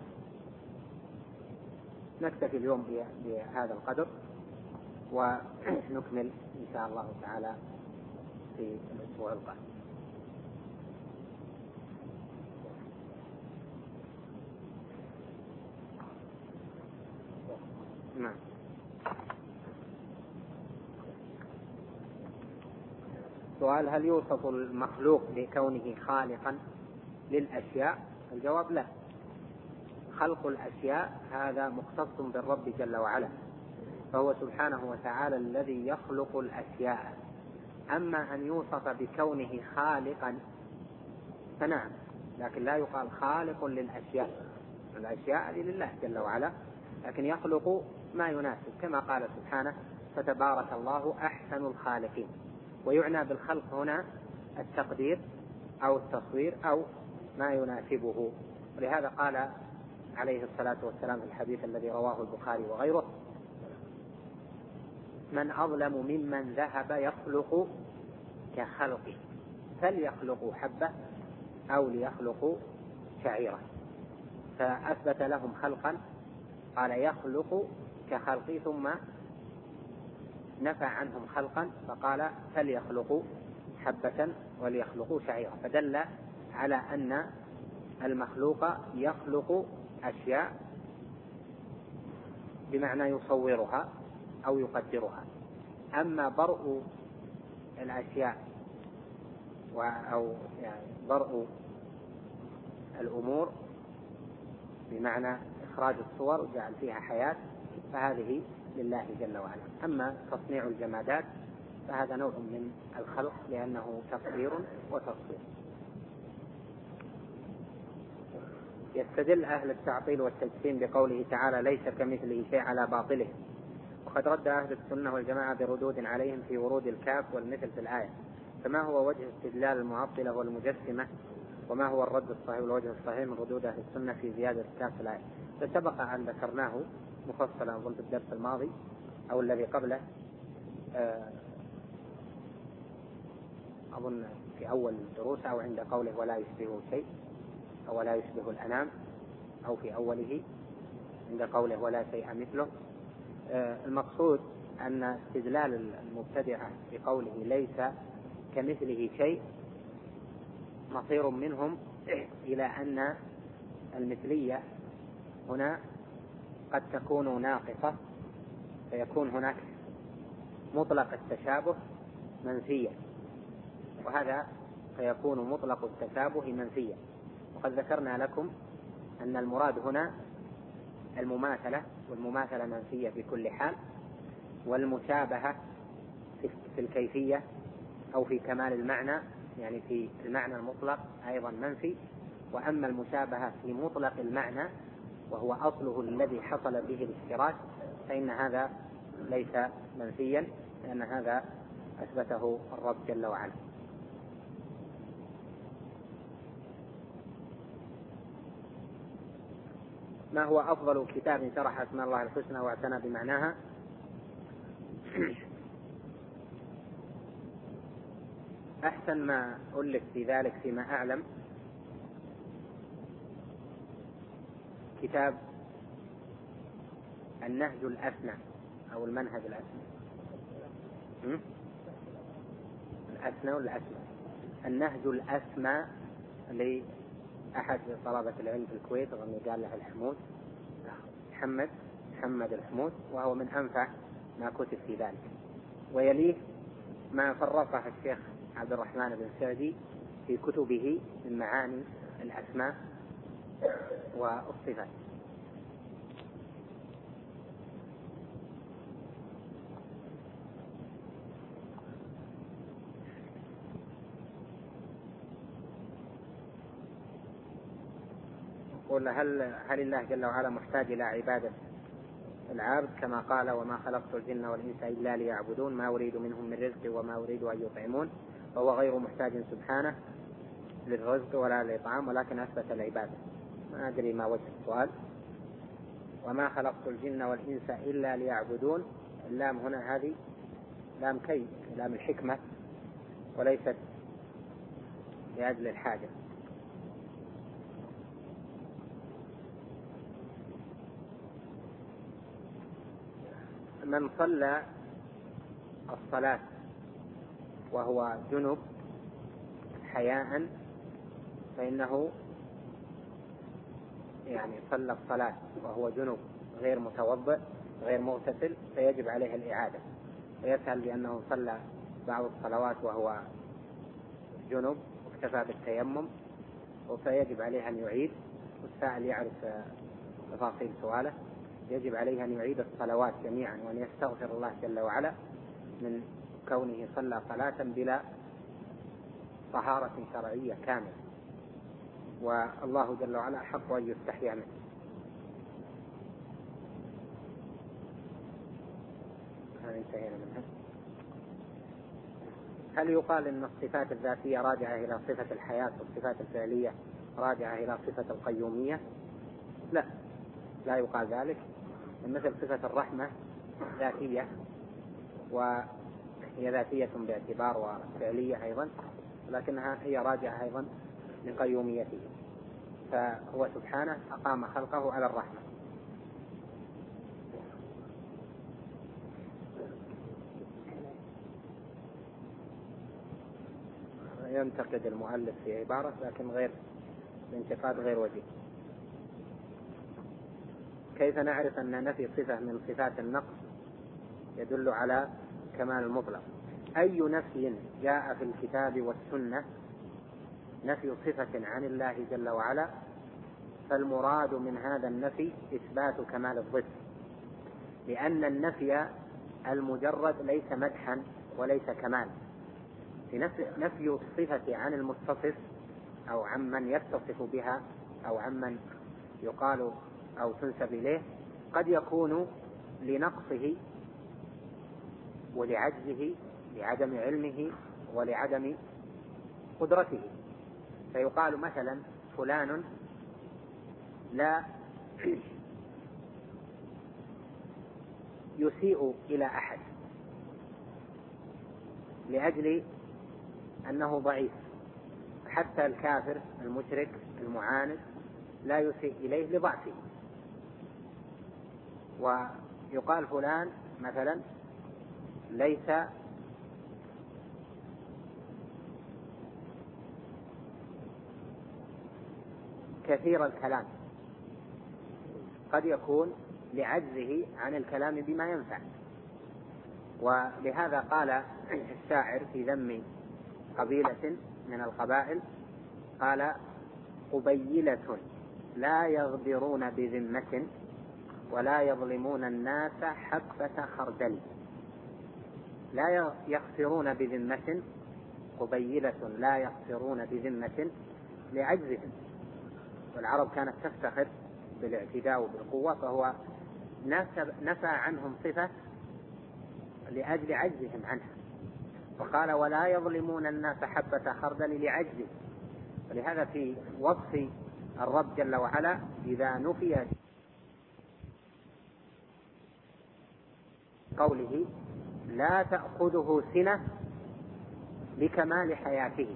نكتفي اليوم بهذا القدر، ونكمل إن شاء الله تعالى في الأسبوع القادم. نعم. سؤال: هل يوصف المخلوق بكونه خالقا للأشياء؟ الجواب لا. خلق الأشياء هذا مختص بالرب جل وعلا، فهو سبحانه وتعالى الذي يخلق الأشياء. أما أن يوصف بكونه خالقا فنعم، لكن لا يقال خالق للأشياء، الأشياء هذه لله جل وعلا، لكن يخلق ما يناسب، كما قال سبحانه: فتبارك الله أحسن الخالقين. ويعنى بالخلق هنا التقدير أو التصوير أو ما يناسبه. ولهذا قال عليه الصلاة والسلام في الحديث الذي رواه البخاري وغيره: من أظلم ممن ذهب يخلق كخلقه، فليخلقوا حبة أو ليخلقوا شعيرة. فأثبت لهم خلقا، قال يخلق كخلقه، ثم نفى عنهم خلقا فقال فليخلقوا حبة وليخلقوا شعيرة، فدل على أن المخلوق يخلق أشياء بمعنى يصورها أو يقدرها. أما برء الأشياء أو يعني برء الأمور بمعنى إخراج الصور وجعل فيها حياة فهذه لله جل وعلا. أما تصنيع الجمادات فهذا نوع من الخلق لأنه تصوير وتصوير. يستدل أهل التعطيل والتجسيم بقوله تعالى ليس كمثله شيء على باطله، وقد رد أهل السنة والجماعة بردود عليهم في ورود الكاف والمثل في الآية. فما هو وجه استدلال المعطلة والمجسمة، وما هو الرد الصحيح والوجه الصحيح من ردود أهل السنة في زيادة الكاف في الآية؟ فسبق أن ذكرناه مفصلا أظن في الدرس الماضي أو الذي قبله، أظن في أول الدروس أو عند قوله ولا يشبهه شيء أو ولا يشبه الأنام، أو في أوله عند قوله ولا شيء مثله. المقصود أن استدلال المبتدعة بقوله ليس كمثله شيء مصير منهم إلى أن المثلية هنا قد تكون ناقصة، فيكون هناك مطلق التشابه منفيا، وهذا فيكون مطلق التشابه منفيا. وقد ذكرنا لكم أن المراد هنا المماثلة، والمماثلة منفية بكل حال، والمشابهة في الكيفية أو في كمال المعنى يعني في المعنى المطلق أيضا منفي. وأما المشابهة في مطلق المعنى وهو أصله الذي حصل به الاشتراك فإن هذا ليس منفيا، لأن هذا أثبته الرب جل وعلا. ما هو أفضل كتاب شرح اسماء الله الحسنى واعتنى بمعناها؟ أحسن ما ألف في ذلك فيما أعلم كتاب النهج الأثنى أو المنهج الأثنى. الأثنى ولا الأثنى؟ النهج الأثنى لأحد طلبة العلم في الكويت أظن قال له الحمود محمد الحمود، وهو من أنفع ما كتب في ذلك. ويليه ما فرقه الشيخ عبد الرحمن بن سعدي في كتبه من معاني الأسماء والصفات. يقول هل الله جل وعلا محتاج إلى عبادة العبد كما قال وما خلقت الجن والإنس إلا ليعبدون ما أريد منهم من رزق وما أريد أن يطعمون، فهو غير محتاج سبحانه للرزق ولا للإطعام ولكن أثبت العبادة. ما أدري ما وجه السؤال. وما خلقت الجن والإنس إلا ليعبدون، اللام هنا هذه لام كي لام الحكمة وليست لأجل الحاجة. من صلى الصلاة وهو جنب حياء فإنه يعني صلى الصلاة وهو جنب غير متوضئ غير مغتسل فيجب عليه الإعادة، ويسأل بأنه صلى بعض الصلوات وهو جنب واكتفى بالتيمم فيجب عليه أن يعيد. والسائل يعرف تفاصيل سؤاله. يجب عليه أن يعيد الصلوات جميعا وأن يستغفر الله جل وعلا من كونه صلى صلاة بلا طهارة شرعية كاملة، والله جل وعلا حق أن يستحيا منه. انتهينا منها. هل يقال أن الصفات الذاتية راجعة إلى صفة الحياة والصفات الفعلية راجعة إلى صفة القيومية؟ لا يقال ذلك. مثل صفة الرحمة ذاتية وهي ذاتية باعتبار وفعلية أيضا، لكنها هي راجعة أيضا لقيوميته، فهو سبحانه أقام خلقه على الرحمة. ينتقد المؤلف في عبارة لكن غير الانتقاد غير وجيه. كيف نعرف أن نفي صفة من صفات النقص يدل على كمال المطلق. أي نفي جاء في الكتاب والسنة نفي صفة عن الله جل وعلا، فالمراد من هذا النفي إثبات كمال الضد، لأن النفي المجرد ليس مدحا وليس كمال. في نفي الصفة عن المتصف أو عمن يتصف بها أو عمن يقال أو تنسب إليه قد يكون لنقصه ولعجزه، لعدم علمه ولعدم قدرته. فيقال مثلا فلان لا يسيء إلى أحد لأجل أنه ضعيف، حتى الكافر المشرك المعاند لا يسيء إليه لضعفه. ويقال فلان مثلا ليس كثير الكلام، قد يكون لعجزه عن الكلام بما ينفع. ولهذا قال الشاعر في ذم قبيلة من القبائل، قال: قبيلة لا يغدرون بذمة ولا يظلمون الناس حقفة خردل. لا يخسرون بذمة، قبيلة لا يخسرون بذمة لعجزهم. والعرب كانت تفتخر بالاعتداء وبالقوة، فهو نفى عنهم صفة لأجل عجزهم عنها. وقال: ولا يظلمون الناس حبة خردل لعجزه. ولهذا في وصف الرب جل وعلا إذا نفي قوله: لا تأخذه سنة لكمال حياته،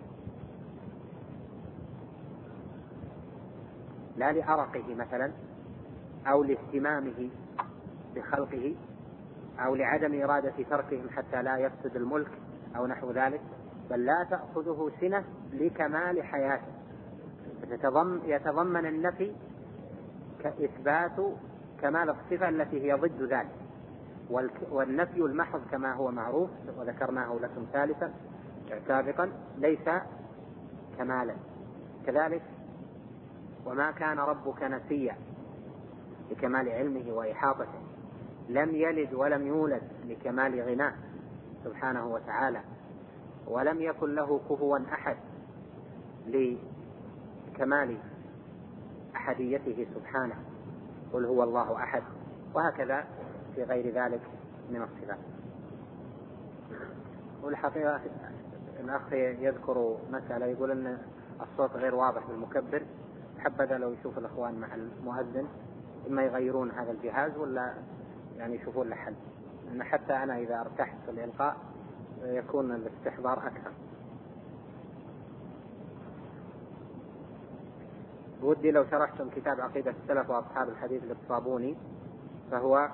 لا لأرقه مثلا أو لاهتمامه بخلقه أو لعدم إرادة تركهم حتى لا يفسد الملك أو نحو ذلك، بل لا تأخذه سنة لكمال حياته. يتضمن النفي كإثبات كمال الصفة التي هي ضد ذلك. والنفي المحض كما هو معروف وذكرناه لكم ثالثا سابقا ليس كمالا. كذلك وما كان ربك نسيا لكمال علمه وإحاطته، لم يلد ولم يولد لكمال غناه سبحانه وتعالى، ولم يكن له كفوا أحد لكمال أحديته سبحانه، قل هو الله أحد، وهكذا في غير ذلك من الصفات. والحقيقة الأخ يذكر مسألة، يقول أن الصوت غير واضح بالمكبر، حبذا لو يشوف الأخوان مع المؤذن إما يغيرون هذا الجهاز ولا يعني يشوفون له حل، لأن حتى أنا إذا ارتحت في الإلقاء يكون الاستحضار أكثر. ودي لو شرحتم كتاب عقيدة السلف وأصحاب الحديث للصابوني، فهو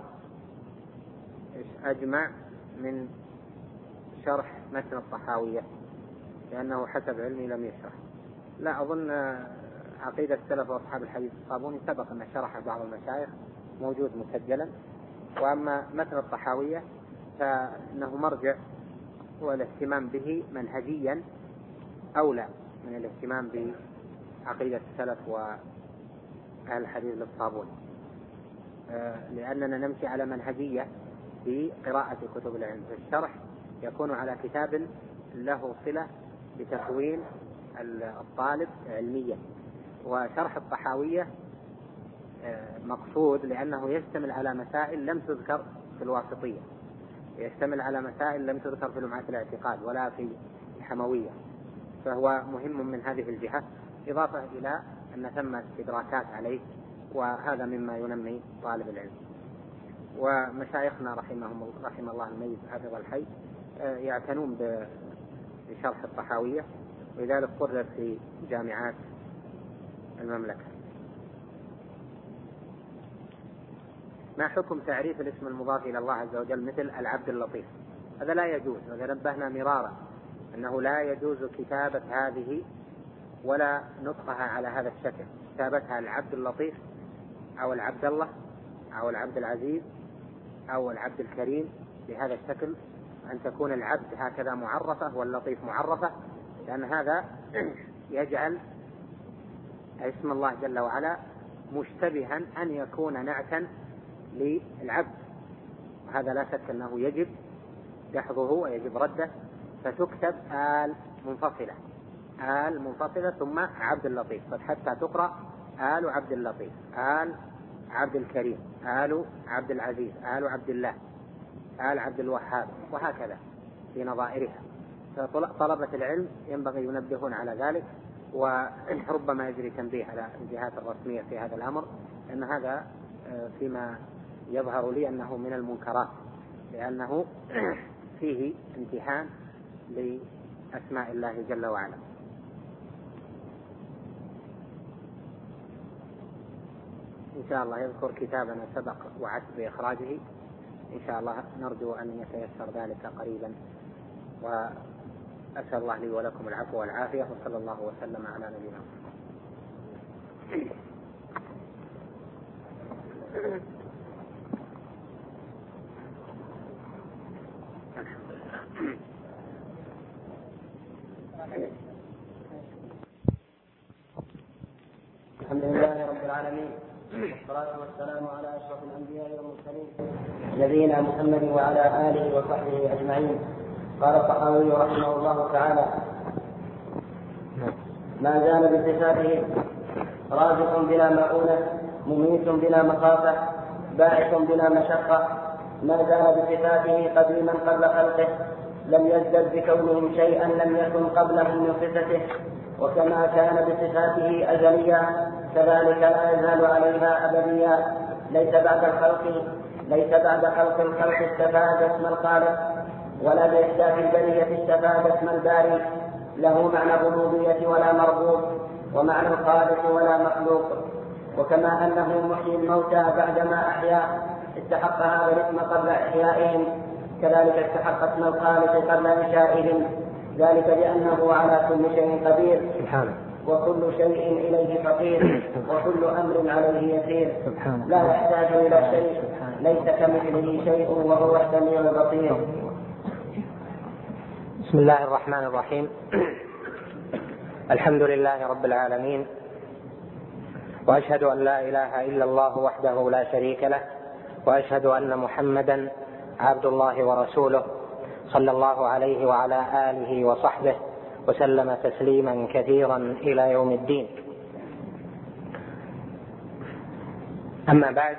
أجمع من شرح متن الطحاوية، لأنه حسب علمي لم يشرح. لا أظن عقيدة السلف وأصحاب الحديث الصابوني سبق أن شرح بعض المشايخ، موجود مسجلا. وأما متن الطحاوية فإنه مرجع والاهتمام به منهجيا أولى من الاهتمام بعقيدة السلف وأهل الحديث للصابوني، لأننا نمشي على منهجية في قراءة كتب العلم. الشرح يكون على كتاب له صلة بتكوين الطالب علميا. وشرح الطحاوية مقصود لأنه يشتمل على مسائل لم تذكر في الواسطية، يشتمل على مسائل لم تذكر في لمعة الاعتقاد ولا في الحموية، فهو مهم من هذه الجهة، إضافة إلى أن ثم استدراكات عليه، وهذا مما ينمي طالب العلم. ومشايخنا رحم الله الميت حفظ الحي يعتنون بشرح الطحاوية، ولذلك قرر في جامعات المملكة. ما حكم تعريف الاسم المضاف إلى الله عز وجل مثل العبد اللطيف؟ هذا لا يجوز، ونبهنا مرارا أنه لا يجوز كتابة هذه ولا نطقها على هذا الشكل، كتابتها العبد اللطيف أو العبد الله أو العبد العزيز أو العبد الكريم بهذا الشكل أن تكون العبد هكذا معرفة واللطيف معرفة، لأن هذا يجعل اسم الله جل وعلا مشتبها أن يكون نعتا للعبد، وهذا لا شك أنه يجب دحضه ويجب رده، فتكتب آل منفصلة ثم عبد اللطيف، حتى تقرأ آل عبد اللطيف، آل عبد الكريم، آل عبد العزيز، آل عبد الله، آل عبد الوهاب، وهكذا في نظائرها. طلبة العلم ينبغي ينبهون على ذلك، وربما يجري تنبيه على الجهات الرسمية في هذا الأمر، لأن هذا فيما يظهر لي أنه من المنكرات، لأنه فيه امتحان لأسماء الله جل وعلا. إن شاء الله يذكر كتابنا سبق وعد بإخراجه، إن شاء الله نرجو أن يتيسر ذلك قريبا، وأسأل الله لي ولكم العفو والعافية، وصلى الله وسلم على نبينا الحمد لله رب العالمين، والصلاة والسلام على أشرف الأنبياء والمرسلين نبينا محمد وعلى آله وصحبه أجمعين. قال الطحاوي رحمه الله تعالى: ما زال بصفاته رازق بلا مؤونة، مميت بلا مخافة، باعث بلا مشقة. ما زال بصفاته قديما قبل خلقه، لم يزدد بكونهم شيئا لم يكن قبلهم من صفته. وكما كان بصفاته أزليا كذلك لا يزال عليها أبديا. ليس بعد خلق الخلق استفاد اسم الخالق، ولا بإحداث البرية استفاد اسم الباري. له معنى الربوبية ولا مربوب، ومعنى الخالق ولا مخلوق. وكما أنه محيي الموتى بعدما أحيا استحق هذا الاسم قبل إحيائهم، كذلك استحق اسم الخالق قبل إنشائهم، ذلك لأنه على كل شيء قدير وكل شيء إليه فقير، وكل أمر عليه يسير، لا يحتاج إلى شيء، ليس كمثله شيء وهو السميع البصير. بسم الله الرحمن الرحيم. الحمد لله رب العالمين، وأشهد أن لا إله إلا الله وحده لا شريك له، وأشهد أن محمدا عبد الله ورسوله، صلى الله عليه وعلى آله وصحبه وسلم تسليما كثيرا إلى يوم الدين. أما بعد،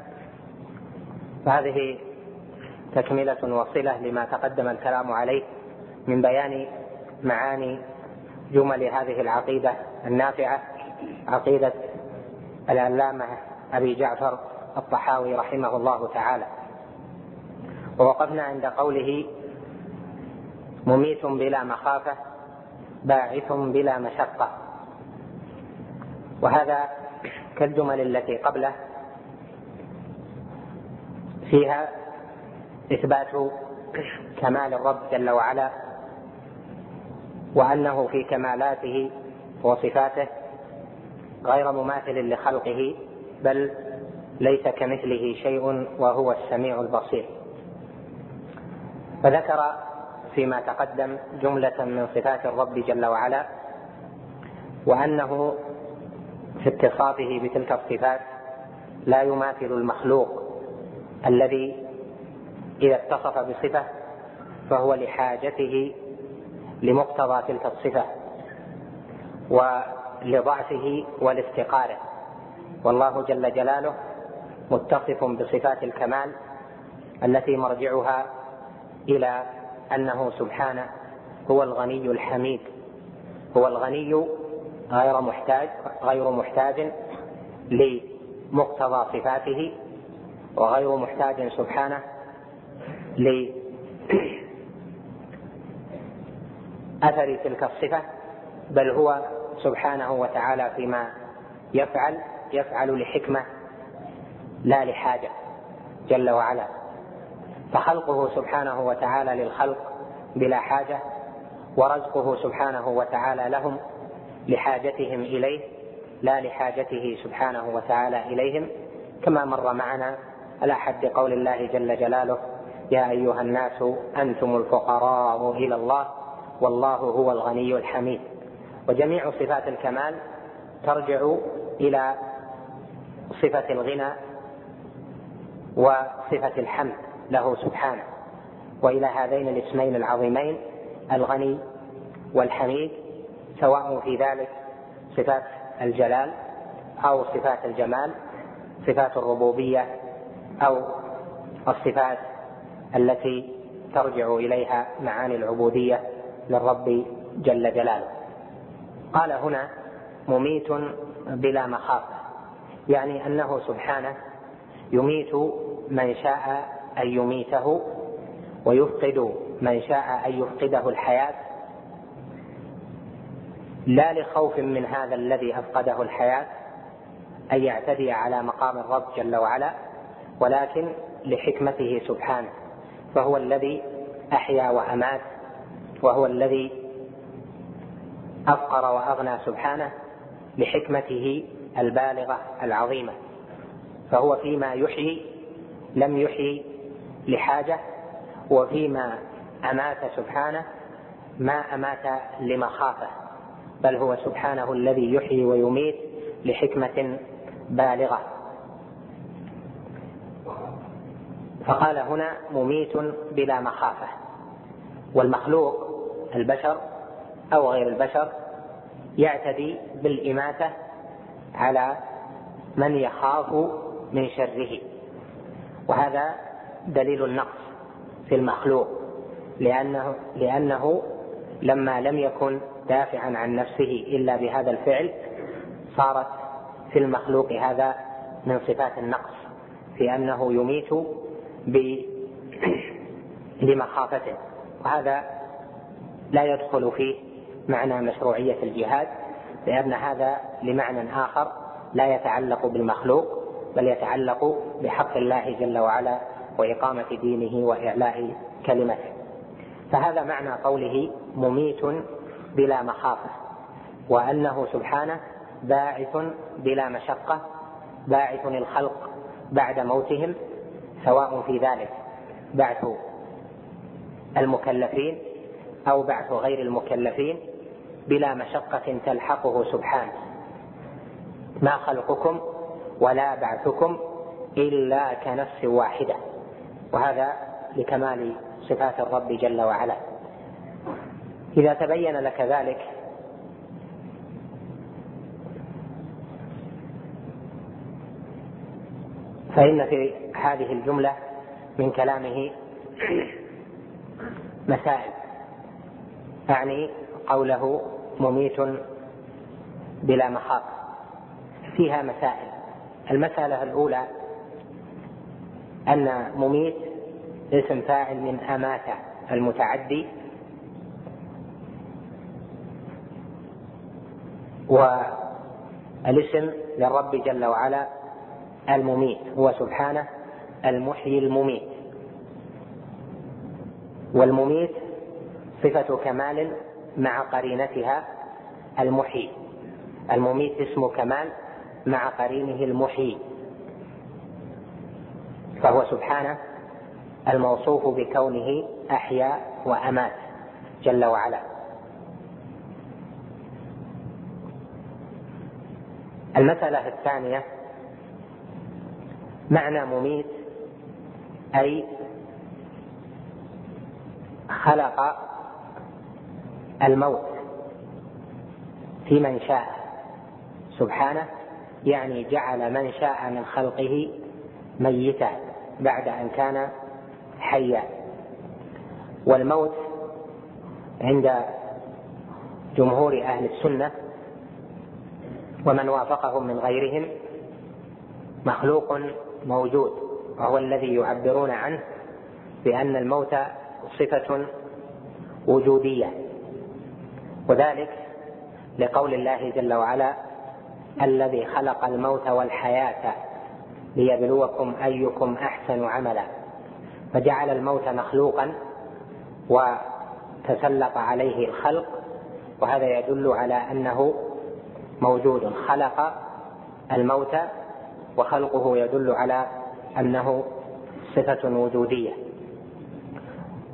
فهذه تكملة وصلة لما تقدم الكلام عليه من بيان معاني جمل هذه العقيدة النافعة، عقيدة العلامة أبي جعفر الطحاوي رحمه الله تعالى. ووقفنا عند قوله: مميت بلا مخافة، باعث بلا مشقة. وهذا كالجمل التي قبله، فيها إثبات كمال الرب جل وعلا، وأنه في كمالاته وصفاته غير مماثل لخلقه، بل ليس كمثله شيء وهو السميع البصير. فذكر فيما تقدم جملة من صفات الرب جل وعلا، وأنه في اتصافه بتلك الصفات لا يماثل المخلوق الذي إذا اتصف بصفة فهو لحاجته لمقتضى تلك الصفة ولضعفه ولافتقاره، والله جل جلاله متصف بصفات الكمال التي مرجعها إلى أنه سبحانه هو الغني الحميد، هو الغني غير محتاج لمقتضى صفاته، وغير محتاج سبحانه لأثر تلك الصفة، بل هو سبحانه وتعالى فيما يفعل لحكمة لا لحاجة جل وعلا. فخلقه سبحانه وتعالى للخلق بلا حاجة، ورزقه سبحانه وتعالى لهم لحاجتهم إليه لا لحاجته سبحانه وتعالى إليهم، كما مر معنا على حد قول الله جل جلاله: يا أيها الناس أنتم الفقراء إلى الله والله هو الغني الحميد. وجميع صفات الكمال ترجع إلى صفة الغنى وصفة الحمد له سبحانه، وإلى هذين الاسمين العظيمين الغني والحميد، سواء في ذلك صفات الجلال أو صفات الجمال، صفات الربوبية أو الصفات التي ترجع إليها معاني العبودية للرب جل جلاله. قال هنا مميت بلا مخافة، يعني أنه سبحانه يميت من شاء أن يميته، ويفقد من شاء أن يفقده الحياة، لا لخوف من هذا الذي أفقده الحياة أن يعتدي على مقام الرب جل وعلا، ولكن لحكمته سبحانه، فهو الذي أحيا وأمات، وهو الذي أفقر وأغنى سبحانه لحكمته البالغة العظيمة. فهو فيما يحيي لم يحيي لحاجة، وفيما أمات سبحانه ما أمات لمخافة، بل هو سبحانه الذي يحيي ويميت لحكمة بالغة. فقال هنا مميت بلا مخافة. والمخلوق البشر أو غير البشر يعتدي بالإماتة على من يخاف من شره، وهذا دليل النقص في المخلوق، لأنه لما لم يكن دافعا عن نفسه إلا بهذا الفعل صارت في المخلوق هذا من صفات النقص، في أنه يميت لمخافته، وهذا لا يدخل فيه معنى مشروعية الجهاد، لأن هذا لمعنى آخر لا يتعلق بالمخلوق بل يتعلق بحق الله جل وعلا وإقامة دينه وإعلاء كلمته. فهذا معنى قوله مميت بلا مخافة، وأنه سبحانه باعث بلا مشقة، باعث الخلق بعد موتهم، سواء في ذلك بعث المكلفين أو بعث غير المكلفين بلا مشقة تلحقه سبحانه. ما خلقكم ولا بعثكم إلا كنفس واحدة، وهذا لكمال صفات الرب جل وعلا. إذا تبين لك ذلك فإن في هذه الجملة من كلامه مسائل، أعني قوله مميت بلا مخافة فيها مسائل. المسألة الأولى أن مميت اسم فاعل من أمات المتعدي، والاسم للرب جل وعلا المميت هو سبحانه المحيي المميت، والمميت صفة كمال مع قرينتها المحيي. المميت اسم كمال مع قرينه المحيي، فهو سبحانه الموصوف بكونه أحيا وأمات جل وعلا. المسألة الثانية معنى مميت أي خلق الموت في من شاء سبحانه، يعني جعل من شاء من خلقه ميتا بعد أن كان حيا. والموت عند جمهور أهل السنة ومن وافقهم من غيرهم مخلوق موجود، وهو الذي يعبرون عنه بأن الموت صفة وجودية، وذلك لقول الله جل وعلا الذي خلق الموت والحياة ليبلوكم أيكم أحسن عملا، فجعل الموت مخلوقا وتسلط عليه الخلق، وهذا يدل على أنه موجود. خلق الموت وخلقه يدل على أنه صفة وجودية.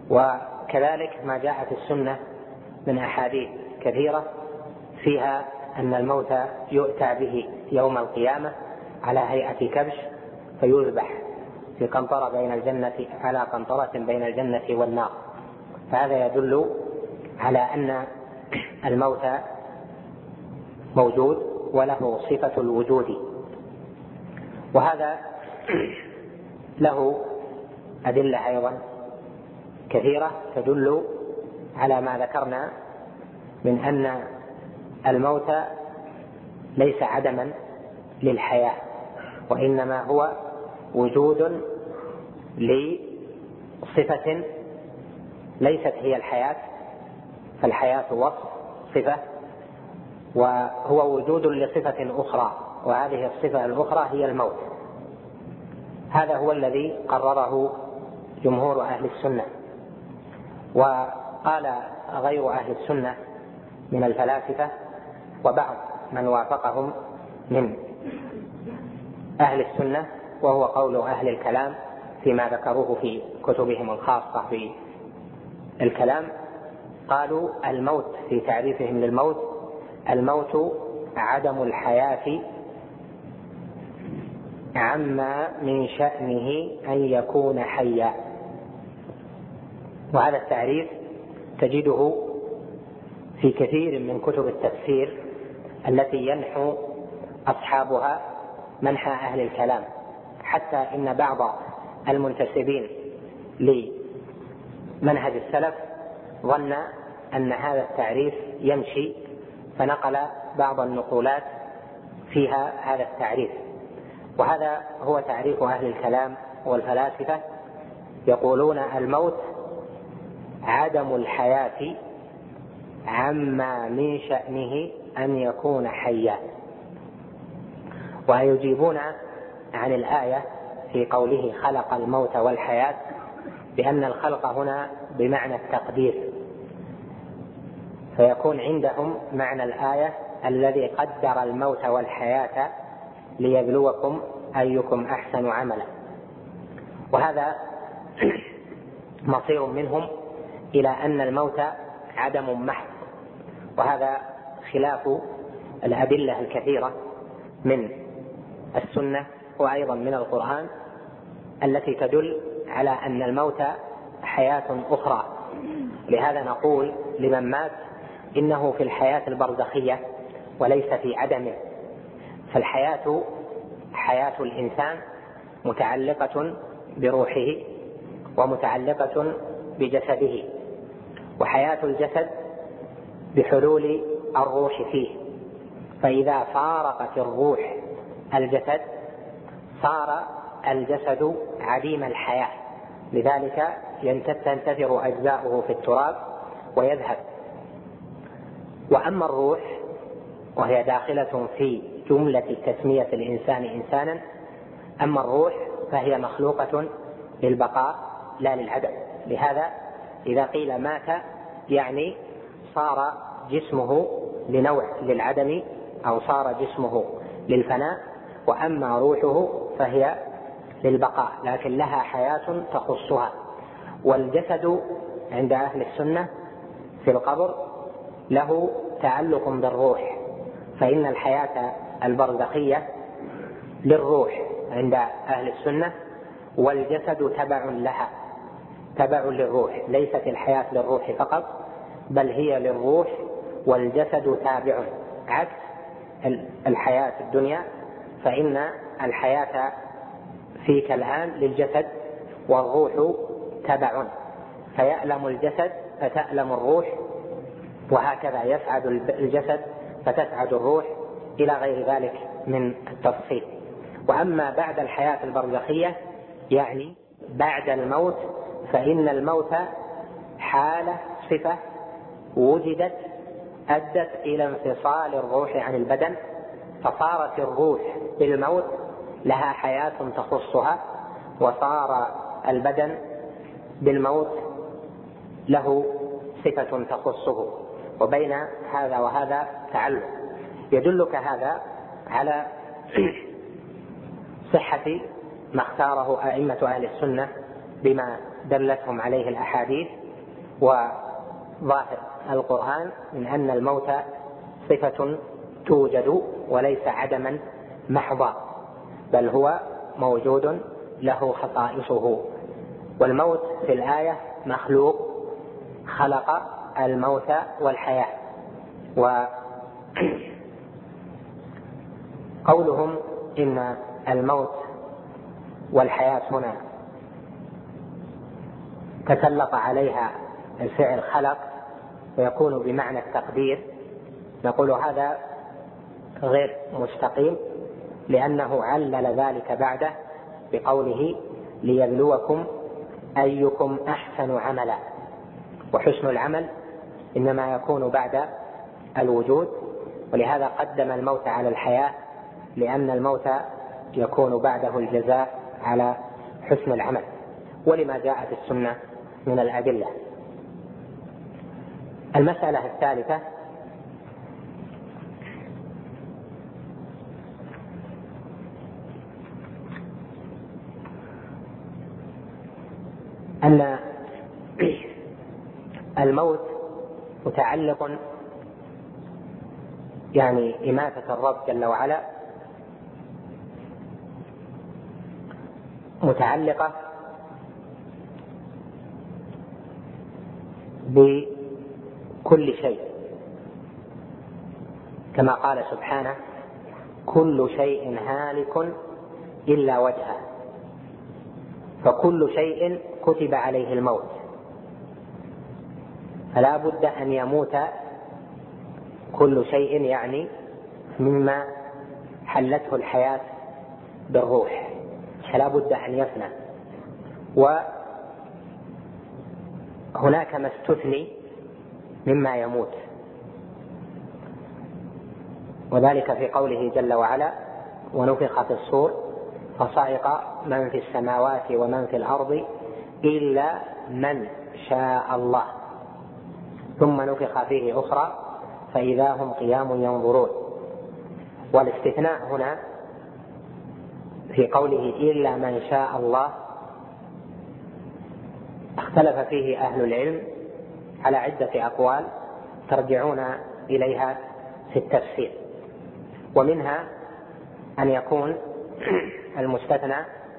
وكذلك ما جاء في السنة من أحاديث كثيرة فيها أن الموت يؤتى به يوم القيامة على هيئة كبش فيذبح في قنطرة بين الجنة على قنطرة بين الجنة والنار. فهذا يدل على أن الموت موجود وله صفة الوجود، وهذا له أدلة أيضا كثيرة تدل على ما ذكرنا من أن الموت ليس عدما للحياة، وإنما هو وجود لصفة ليست هي الحياة، فالحياة وصف صفة، وهو وجود لصفة أخرى، وهذه الصفة الأخرى هي الموت. هذا هو الذي قرره جمهور أهل السنة. وقال غير أهل السنة من الفلاسفة وبعض من وافقهم من أهل السنة، وهو قول أهل الكلام فيما ذكروه في كتبهم الخاصة في الكلام، قالوا الموت في تعريفهم للموت: الموت عدم الحياة عما من شأنه أن يكون حيا. وهذا التعريف تجده في كثير من كتب التفسير التي ينحو أصحابها منحى أهل الكلام، حتى إن بعض المنتسبين لمنهج السلف ظن أن هذا التعريف يمشي، فنقل بعض النقولات فيها هذا التعريف. وهذا هو تعريف أهل الكلام والفلاسفة، يقولون الموت عدم الحياة عما من شأنه أن يكون حيا. ويجيبون عن الآية في قوله خلق الموت والحياة بأن الخلق هنا بمعنى التقدير، فيكون عندهم معنى الآية الذي قدر الموت والحياة ليبلوكم أيكم أحسن عملا. وهذا مصير منهم إلى أن الموت عدم محض، وهذا خلاف الأدلة الكثيرة من السنة وأيضا من القرآن التي تدل على أن الموت حياة أخرى. لهذا نقول لمن مات إنه في الحياة البرزخية وليس في عدمه. فالحياة حياة الإنسان متعلقة بروحه ومتعلقة بجسده، وحياة الجسد بحلول الروح فيه، فإذا فارقت الروح الجسد صار الجسد عديم الحياة، لذلك تنتثر أجزاؤه في التراب ويذهب. وأما الروح وهي داخلة في جملة تسمية الإنسان إنسانا، أما الروح فهي مخلوقة للبقاء لا للعدم. لهذا إذا قيل مات يعني صار جسمه لنوع للعدم أو صار جسمه للفناء، وأما روحه فهي للبقاء لكن لها حياة تخصها. والجسد عند أهل السنة في القبر له تعلق بالروح، فإن الحياة البرزخية للروح عند أهل السنة، والجسد تبع لها، تبع للروح، ليست الحياة للروح فقط بل هي للروح والجسد تابع، عكس الحياة الدنيا فإن الحياة فيك الآن للجسد والروح تبع، فيألم الجسد فتألم الروح، وهكذا يسعد الجسد فتسعد الروح إلى غير ذلك من التفصيل. وأما بعد الحياة البرزخية يعني بعد الموت، فإن الموت حالة صفة وجدت أدت إلى انفصال الروح عن البدن، فصارت الروح بالموت لها حياة تخصها، وصار البدن بالموت له صفة تخصه، وبين هذا وهذا تعلق. يدلك هذا على صحة ما اختاره أئمة أهل السنة بما دلتهم عليه الأحاديث وظاهر القرآن من أن الموت صفة توجد وليس عدما محضا، بل هو موجود له خصائصه. والموت في الآية مخلوق خلق الموت والحياة. وقولهم إن الموت والحياة هنا تسلط عليها الفعل خلق ويكون بمعنى التقدير، نقول هذا غير مستقيم، لأنه علل ذلك بعده بقوله ليبلوكم أيكم أحسن عملا، وحسن العمل إنما يكون بعد الوجود، ولهذا قدم الموت على الحياة، لأن الموت يكون بعده الجزاء على حسن العمل، ولما جاء في السنة من الأدلة. المسألة الثالثة أن الموت متعلق، يعني إماتة الرب جل وعلا متعلقة بكل شيء، كما قال سبحانه كل شيء هالك إلا وجهه، فكل شيء كتب عليه الموت، فلا بد أن يموت كل شيء، يعني مما حلته الحياة بالروح، فلا بد أن يفنى. وهناك ما استثني مما يموت، وذلك في قوله جل وعلا ونفخ في الصور فصعق من في السماوات ومن في الأرض إلا من شاء الله، ثم نفخ فيه أخرى فإذا هم قيام ينظرون. والاستثناء هنا في قوله إلا من شاء الله اختلف فيه أهل العلم على عدة أقوال ترجعون إليها في التفسير، ومنها أن يكون المستثنى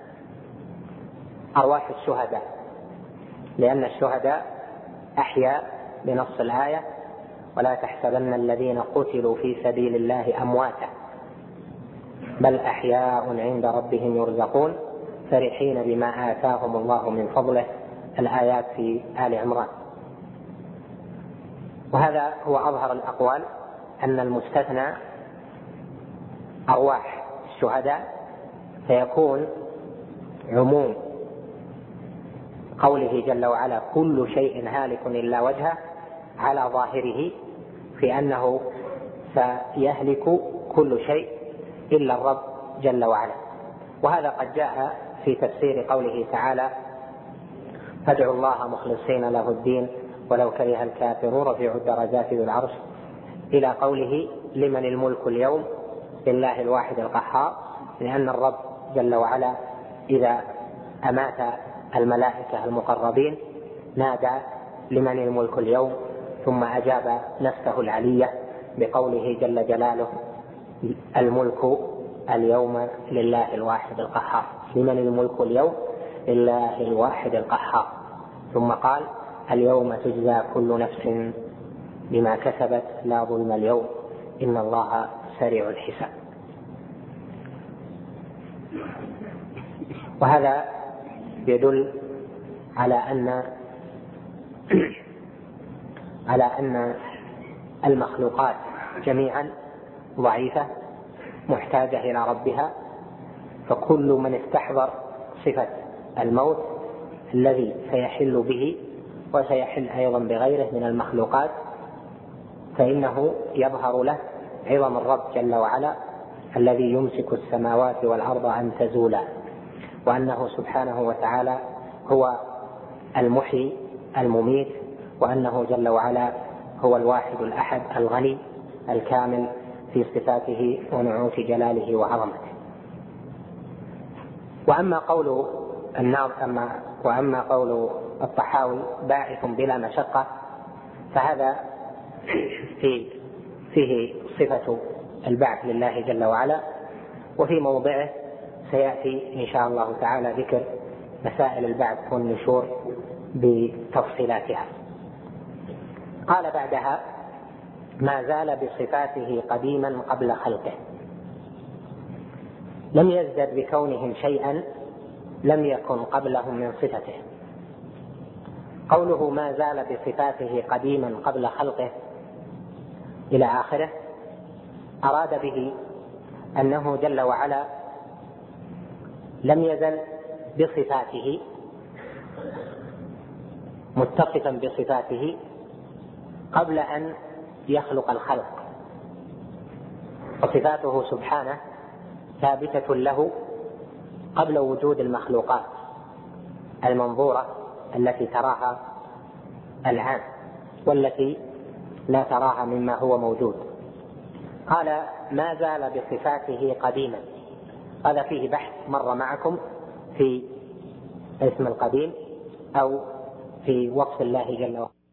أرواح الشهداء، لأن الشهداء أحياء بنص الآية ولا تحسبن الذين قتلوا في سبيل الله أمواتا بل أحياء عند ربهم يرزقون فرحين بما آتاهم الله من فضله، الآيات في آل عمران. وهذا هو أظهر الأقوال أن المستثنى أرواح الشهداء، فيكون عموم قوله جل وعلا كل شيء هالك إلا وجهه على ظاهره في أنه سيهلك كل شيء إلا الرب جل وعلا. وهذا قد جاء في تفسير قوله تعالى فادعوا الله مخلصين له الدين ولو كره الكافرون رفيع الدرجات ذو العرش، إلى قوله لمن الملك اليوم لله الواحد القهار، لأن الرب جل وعلا إذا أمات الملائكة المقربين نادى لمن الملك اليوم، ثم أجاب نفسه العلية بقوله جل جلاله الملك اليوم لله الواحد القهار، لمن الملك اليوم لله الواحد القهار، ثم قال اليوم تجزى كل نفس بما كسبت لا ظلم اليوم إن الله سريع الحساب. وهذا يدل على أن المخلوقات جميعا ضعيفة محتاجة إلى ربها، فكل من استحضر صفة الموت الذي سيحل به وسيحل أيضا بغيره من المخلوقات فإنه يظهر له عظم الرب جل وعلا الذي يمسك السماوات والأرض أن تزولا، وأنه سبحانه وتعالى هو المحيي المميت، وأنه جل وعلا هو الواحد الأحد الغني الكامل في صفاته ونعوت جلاله وعظمته. وأما قول وأما قول الطحاوي باعث بلا مشقة، فهذا فيه صفة البعث لله جل وعلا، وفي موضعه سيأتي إن شاء الله تعالى ذكر مسائل البعث والنشور بتفصيلاتها. قال بعدها: ما زال بصفاته قديما قبل خلقه، لم يزدد بكونهم شيئا لم يكن قبلهم من صفته. قوله ما زال بصفاته قديما قبل خلقه إلى آخره أراد به أنه جل وعلا لم يزل بصفاته متصفا بصفاته قبل أن يخلق الخلق، وصفاته سبحانه ثابتة له قبل وجود المخلوقات المنظورة التي تراها الآن والتي لا تراها مما هو موجود. قال: ما زال بصفاته قديما. هذا فيه بحث مر معكم في اسم القديم أو في وصف الله جل وعلا.